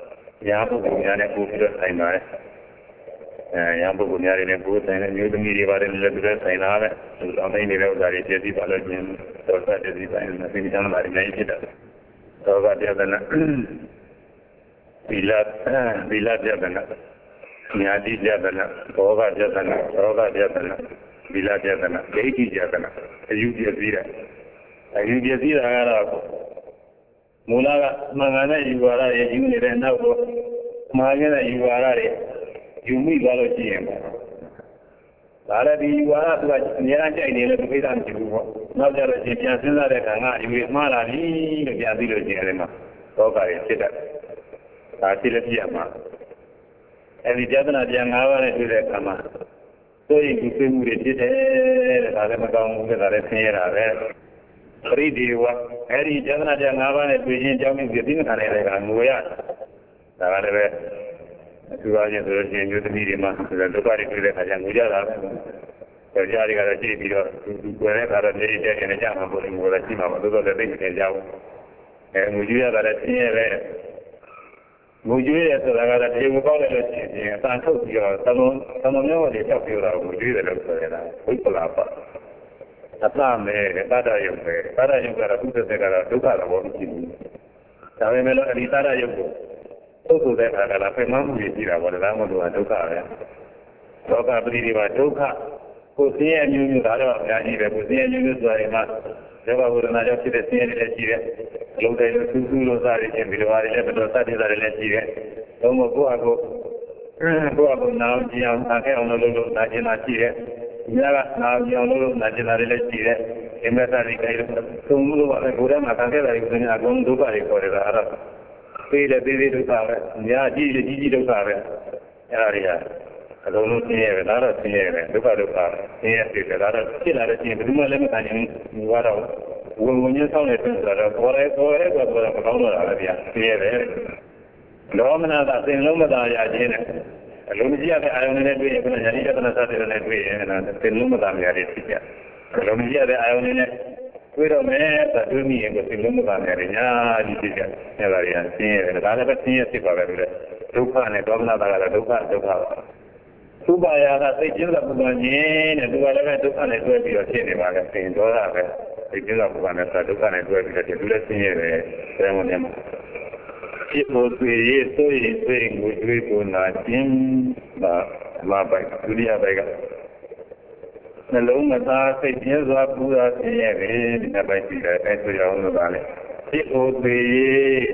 ညာပုဂ္ဂိုလ်များနဲ့ပို့ပြီးတော့ဆိုင်ပါတယ်အဲညာပုဂ္ဂိုလ်များတွေနဲ့ပို့ဆိုင်တဲ့မျိုးသမီးတွေပါတယ်လည်းသူလည်းဆိုင်လာတယ်သူအောင်တိုင်းနေတဲ့ဥစ္စာတွေပြည့်စည်ပါလို့ချင်းတော့ဆက်ပြည့်စည်ဆိုင်နေသိချမ်းသာတွေလည်းဖြစ်တယ်သောကပြဒနာသီလသီလပြဒနာညာတိပြဒနာဘောဂပြဒနာသောကပြဒနာသီလပြဒနာဒိဋ္ဌိပြဒနာအယူပြည့်စည်တယ်အယူပြည့်စည်တာကတော့မူလကမင်္ဂလာနဲ့ယူဝါဒရဲ့ယူနေတဲ့နောက်တော့မှားနေတဲ့ယူဝါဒတွေယူမိသွားလို့ရှိရင်ဒါလည်းဒီယူဝါဒသူကအများအားကြိုက်နေလို့ဒီကိစ္စမရှိဘူးပေါ့နောက်ကြတော့ရှင်ပြန်စဉ်းစားတဲ့အခါငါယူရမှားလာပြီလို့ပြန်သိလို့ရှိရင်လည်းမှာသောကတွေဖြစ်တတ်ဒါသိလည်းပြရမှာအဲဒီပြဿနာပြန်၅ပါးနဲ့တွေ့တဲ့အခါမှာသို့ရင်ဒီသိမှုတွေဖြစ်တယ်တဲ့ဒါလည်းမကောင်းဘူးဒါလည်းဆင်းရဲတာပဲပရိဒီဝအဲ့ဒီကျမ်းစာ၅ပါးနဲ့တွေ့ချင်းကြောင်းပြီးပြီးမခံတဲ့ကငိုရဒါကလည်းပဲသူအားဖြင့်ဆိုလို့ရှိရင်မျိုးသမီးတွေမှာဒုက္ခတွေတွေ့တဲ့အခါကျငိုကြတာပဲ။ကြောက်ကြတွေကတော့ကြည့်ပြီးတော့ဒီကွယ်တဲ့ခါတော့နေတဲ့နေကြမှာပေါ့လေငိုလည်းရှိမှာပေါ့သို့တော်လည်းသိနေကြဘူး။အဲငိုကြရတာလည်းသိရပဲငိုကြရဆိုတာကတော့ဒီကိုကောက်လိုက်လို့ရှိရင်အတန်ထုတ်ပြီးတော့သမုံသမုံမျိုးတွေတောက်ပြတော့ငိုကြရတယ်လို့ဆိုရတာဝိပ္ပလာပါအတမဲ့သာရယုတ်ပဲသာရယုတ်ကတော့သူ့သက်ကတော့ဒုက္ခတော့ဘောမရှိဘူးဒါပေမဲ့လို့အဒီသာရယုတ်ကိုပုဂ္ဂိုလ်တဲ့အခါကလည်းပြန်မှမှုကြီးရှိတာပေါ့ဒါမှမဟုတ်ဒုက္ခပဲဒုက္ခပရိဒီပါဒုက္ခကိုယ်စင်းရဲ့မျိုးမျိုးဒါတော့အများကြီးပဲကိုယ်စင်းရဲ့မျိုးမျိုးဆိုရင်မှယောဂဝေဒနာကြောင့်ဖြစ်တဲ့စင်းရဲတွေလည်းရှိတယ်လုံးတယ်လို့သူ့သူ့လို့စားရခြင်းဒီလိုပါလေလည်းမတော်စတဲ့စားတွေလည်းရှိတယ်သုံးဖို့ကိုယ့်အကိုကိုယ့်အကိုနားကြည့်အောင်အားခဲ့အောင်လုပ်လို့နာကျင်တာရှိတယ်ဒီကနာပြောင်းလို့နာကျင်တာတွေလည်းရှိတယ်။အင်မတန်ကြီးကြိုက်လို့သုံးလို့လည်းကိုယ်ထဲမှာခံခဲ့တာတွေကိုအကုန်ဒုက္ခတွေခေါ်တယ်အဲ့ဒါသေးတယ်သေးသေးဒုက္ခပဲ။ညာကြီးကြီးကြီးဒုက္ခပဲ။အဲ့ဒါတွေကအလုံးလုံးဆင်းရဲပဲဒါတော့ဆင်းရဲပဲဒုက္ခဒုက္ခဆင်းရဲဖြစ်တယ်ဒါတော့ဖြစ်လာတဲ့ချင်းဘယ်သူမှလည်းမခံနိုင်ဘူးဘာတော့ဝင်ဝင်ချင်းဆောင်းနေတယ်ဆိုတော့ပေါ်ရဲပေါ်ရဲကတော့မကောင်းတော့တာပဲဗျာဆင်းရဲတယ်။လောမနာကသင်လုံးမသာရခြင်းနဲ့အလုံးကြီးရတဲ့အာယုန်နဲ့တွေ့ရင်ကညာတိယတနာစတဲ့နဲ့တွေ့ရင်အဲ့သင်လုံးမသာများတွေဖြစ်ကြအလုံးကြီးရတဲ့အာယုန်နဲ့တွေ့တော့မယ်သတ်တွေ့မိရင်ကိုသင်လုံးမသာများတွေညာဒီဖြစ်ကြအဲ့ဒါတွေကဆင်းရဲတယ်ဒါလည်းပဲဆင်းရဲဖြစ်ပါပဲလို့ဒုက္ခနဲ့ဒေါမနတာကတော့ဒုက္ခဒုက္ခပါသုဘာယာကသိကျင်းတဲ့ပုဂ္ဂိုလ်ချင်းတဲ့သူကလည်းပဲဒုက္ခနဲ့တွေ့ပြီးတော့ဖြစ်နေပါလေသင်ဒေါသပဲသိကျင်းတဲ့ပုဂ္ဂိုလ်နဲ့ဒုက္ခနဲ့တွေ့ပြီးတော့သူလည်းဆင်းရဲတယ်ဆဲဝင်နေမှာဖြစ်ဖို့တွေ့ရဆိုရင်တွေ့ငိုကြွေးကိုနာခြင်းပါမပိုက်ဒုတိယပိုက်ကနှလုံးမသားစိတ်ပြင်းစွာပူတာဆင်းရဲတယ်ဒီနှစ်ပိုက်ရှိတယ်အဲဆိုရအောင်လို့ပါလေဖြစ်ဖို့တွေ့ရ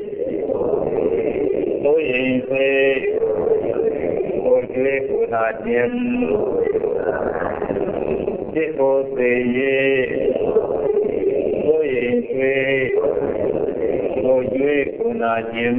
ဆိုရင်တွေ့ကိုကြွေးကိုနာခြင်းဖြစ်ဖို့တွေ့ရဆိုရင်တွေ့ကိုကြွေးကိုနာခြင်း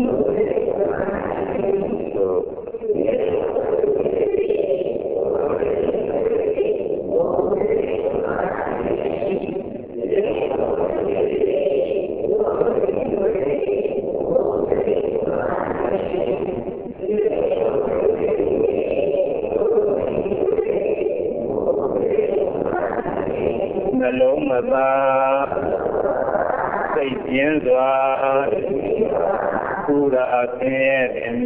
နှလုံးမသာစိတ်ပြင်းစွာပူရာအဆင်းရဲတယ်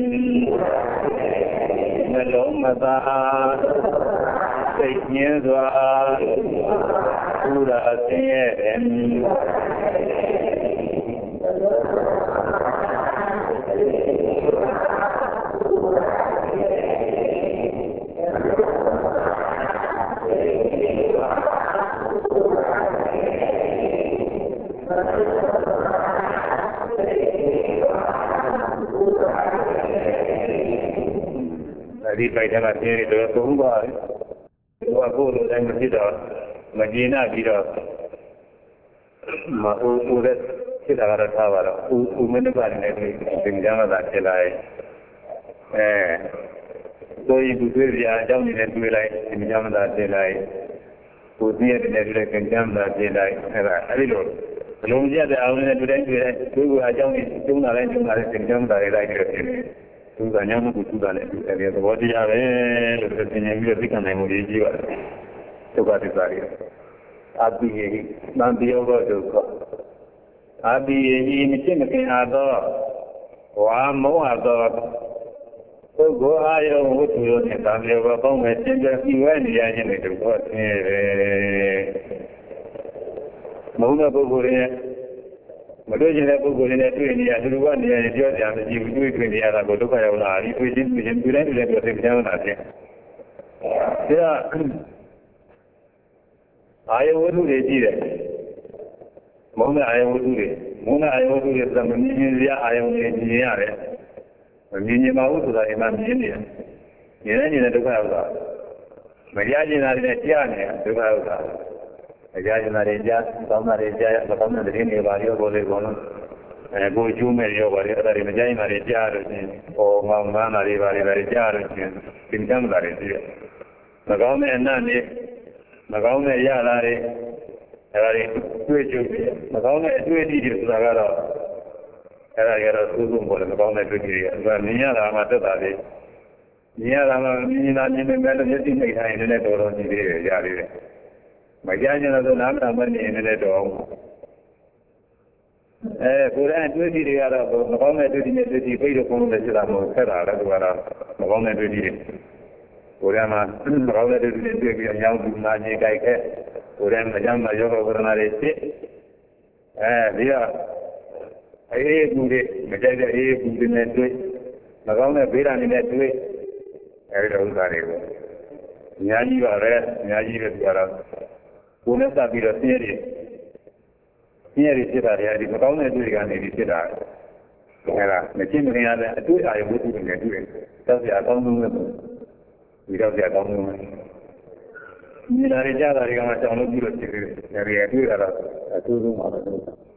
နှလုံးမသာစိတ်ပြင်းစွာပူရာအဆင်းရဲတယ်ဒီပိုက်ထဲမှာပြင်းနေတော့သုံးပါးဘုရားကိုယ်လိုတိုင်းမဖြစ်တော့မကျေနပ်ပြီးတော့မအူအူတဲ့ဖြစ်တာကတော့ထားပါတော့အူအူမင်းတို့ပါတယ်လေသင်္ကြန်မှာဖြစ်လာရဲ့အဲကိုယ်ဒီတွေ့ပြအကြောင်းနဲ့တွေ့လိုက်သင်္ကြန်မှာဖြစ်လိုက်ကိုယ်သိရတဲ့တွေ့သင်္ကြန်မှာဖြစ်လိုက်အဲဒါအဲဒီလိုအလုံးကြီးတဲ့အောင်နဲ့တွေ့တိုင်းတွေ့တိုင်းကိုယ်ကအကြောင်းနဲ့ကျုံးလာတိုင်းကျုံးလာတဲ့သင်္ကြန်မှာလိုက်ပြီးတော့ဖြစ်တယ်သူကညမကူသူကလည်းအဲဒီသဘောတရားပဲလို့သင်ញပြီးတော့သိခံနိုင်မှုကြီးကြီးပါတယ်ဒုက္ခသစ္စာတွေအာပိယေဟိသံတိယောဂဒုက္ခအာပိယေဟိမဖြစ်မခင်အားသောဝါမောဟသောပုဂ္ဂိုလ်အာယုဝတ္ထုတို့နဲ့သာမြေဘောပေါင်းမဲ့ရှင်ပြစီဝဲနေရခြင်းတွေတော့ဆင်းရဲတယ်မုန်းတဲ့ပုဂ္ဂိုလ်တွေမတွေ့ကျင်တဲ့ပုဂ္ဂိုလ်တွေနဲ့တွေ့နေရသူတို့ကနေရပြောကြမရှိဘူးတွေ့တွေ့နေရတာကိုဒုက္ခရောက်လာပြီးတွေ့ချင်းတွေ့ချင်းတွေ့တိုင်းတွေ့တိုင်းပြောသိကြတာဖြင့်ဒါအာယုဝတ္ထုတွေကြည့်တယ်မုန်းတဲ့အာယုဝတ္ထုတွေမုန်းတဲ့အာယုဝတ္ထုတွေဆိုမမြင်ရင်စရာအာယုတွေမြင်ရတယ်မမြင်ရင်မဟုတ်ဆိုတာအိမ်မှာမြင်နေတယ်မြင်နေနေတဲ့ဒုက္ခရောက်တာမရကျင်တာတွေနဲ့ကြားနေဒုက္ခရောက်တာအကြကျင်တာတွေကြားကောင်းတာတွေကြားမကောင်းတဲ့တွေနေပါရောဘောလေးကောင်းအဲကိုကျိုးမဲ့ရောပါလေအဲ့ဒါတွေမကြိုက်တာတွေကြားလို့ချင်းဟောငောင်းငန်းတာတွေပါလေတွေကြားလို့ချင်းသင်္ကန်းတာတွေသိရမကောင်းတဲ့အနတ်တွေမကောင်းတဲ့ရတာတွေအဲ့ဒါတွေတွေ့ကြုံပြီးမကောင်းတဲ့အတွေ့အထိတွေဆိုတာကတော့အဲ့ဒါကတော့သိုးဆုံးပေါ်တယ်မကောင်းတဲ့တွေ့ကြည့်ရအဲ့ဒါမြင်ရတာမှသက်သာသေးမြင်ရတာမှမြင်နေတာမြင်နေမဲ့မျက်စိနှိပ်ထားရင်လည်းတော်တော်ကြည့်သေးတယ်ရသေးတယ်မကြမ်းကြတော့ဆိုနားမနာမနေနေလည်းတော်အောင်အဲကိုယ်တိုင်တွေ့ကြည့်တွေကတော့မကောင်းတဲ့တွေ့ကြည့်နဲ့တွေ့ကြည့်ပြိတော့ဘုံနဲ့ဖြစ်တာမဟုတ်ဆက်တာလည်းသူကတော့မကောင်းတဲ့တွေ့ကြည့်ကိုယ်တိုင်မှာမကောင်းတဲ့တွေ့ကြည့်တွေ့ပြီးအကြောင်းဒီနာကြီးကြိုက်ခဲ့ကိုယ်တိုင်မကြမ်းမယောဂဝရဏတွေဖြစ်အဲဒီကအေးကူတွေမကြိုက်တဲ့အေးကူတွေနဲ့တွေ့မကောင်းတဲ့ဗေဒာတွေနဲ့တွေ့အဲဒီဥစ္စာတွေကိုအများကြီးပါပဲအများကြီးပဲသူကတော့ကိုယ်နဲ့စပ်ပြီးတော့သိရတယ်သိရတယ်ဖြစ်တာတွေဒီမကောင်းတဲ့အတွေ့အကြုံတွေဖြစ်တာအဲဒါမချင်းမခင်ရတဲ့အတွေ့အာရုံဝတ္ထုတွေနဲ့တွေ့တောက်ကြအကောင်းဆုံးပဲဒီတော့ကြအကောင်းဆုံးပဲဒီလာရကြတာတွေကမှကြောင်လို့ပြီးတော့ဖြစ်တယ်ဒါတွေအတွေ့အကြုံအထူးဆုံးပါပဲ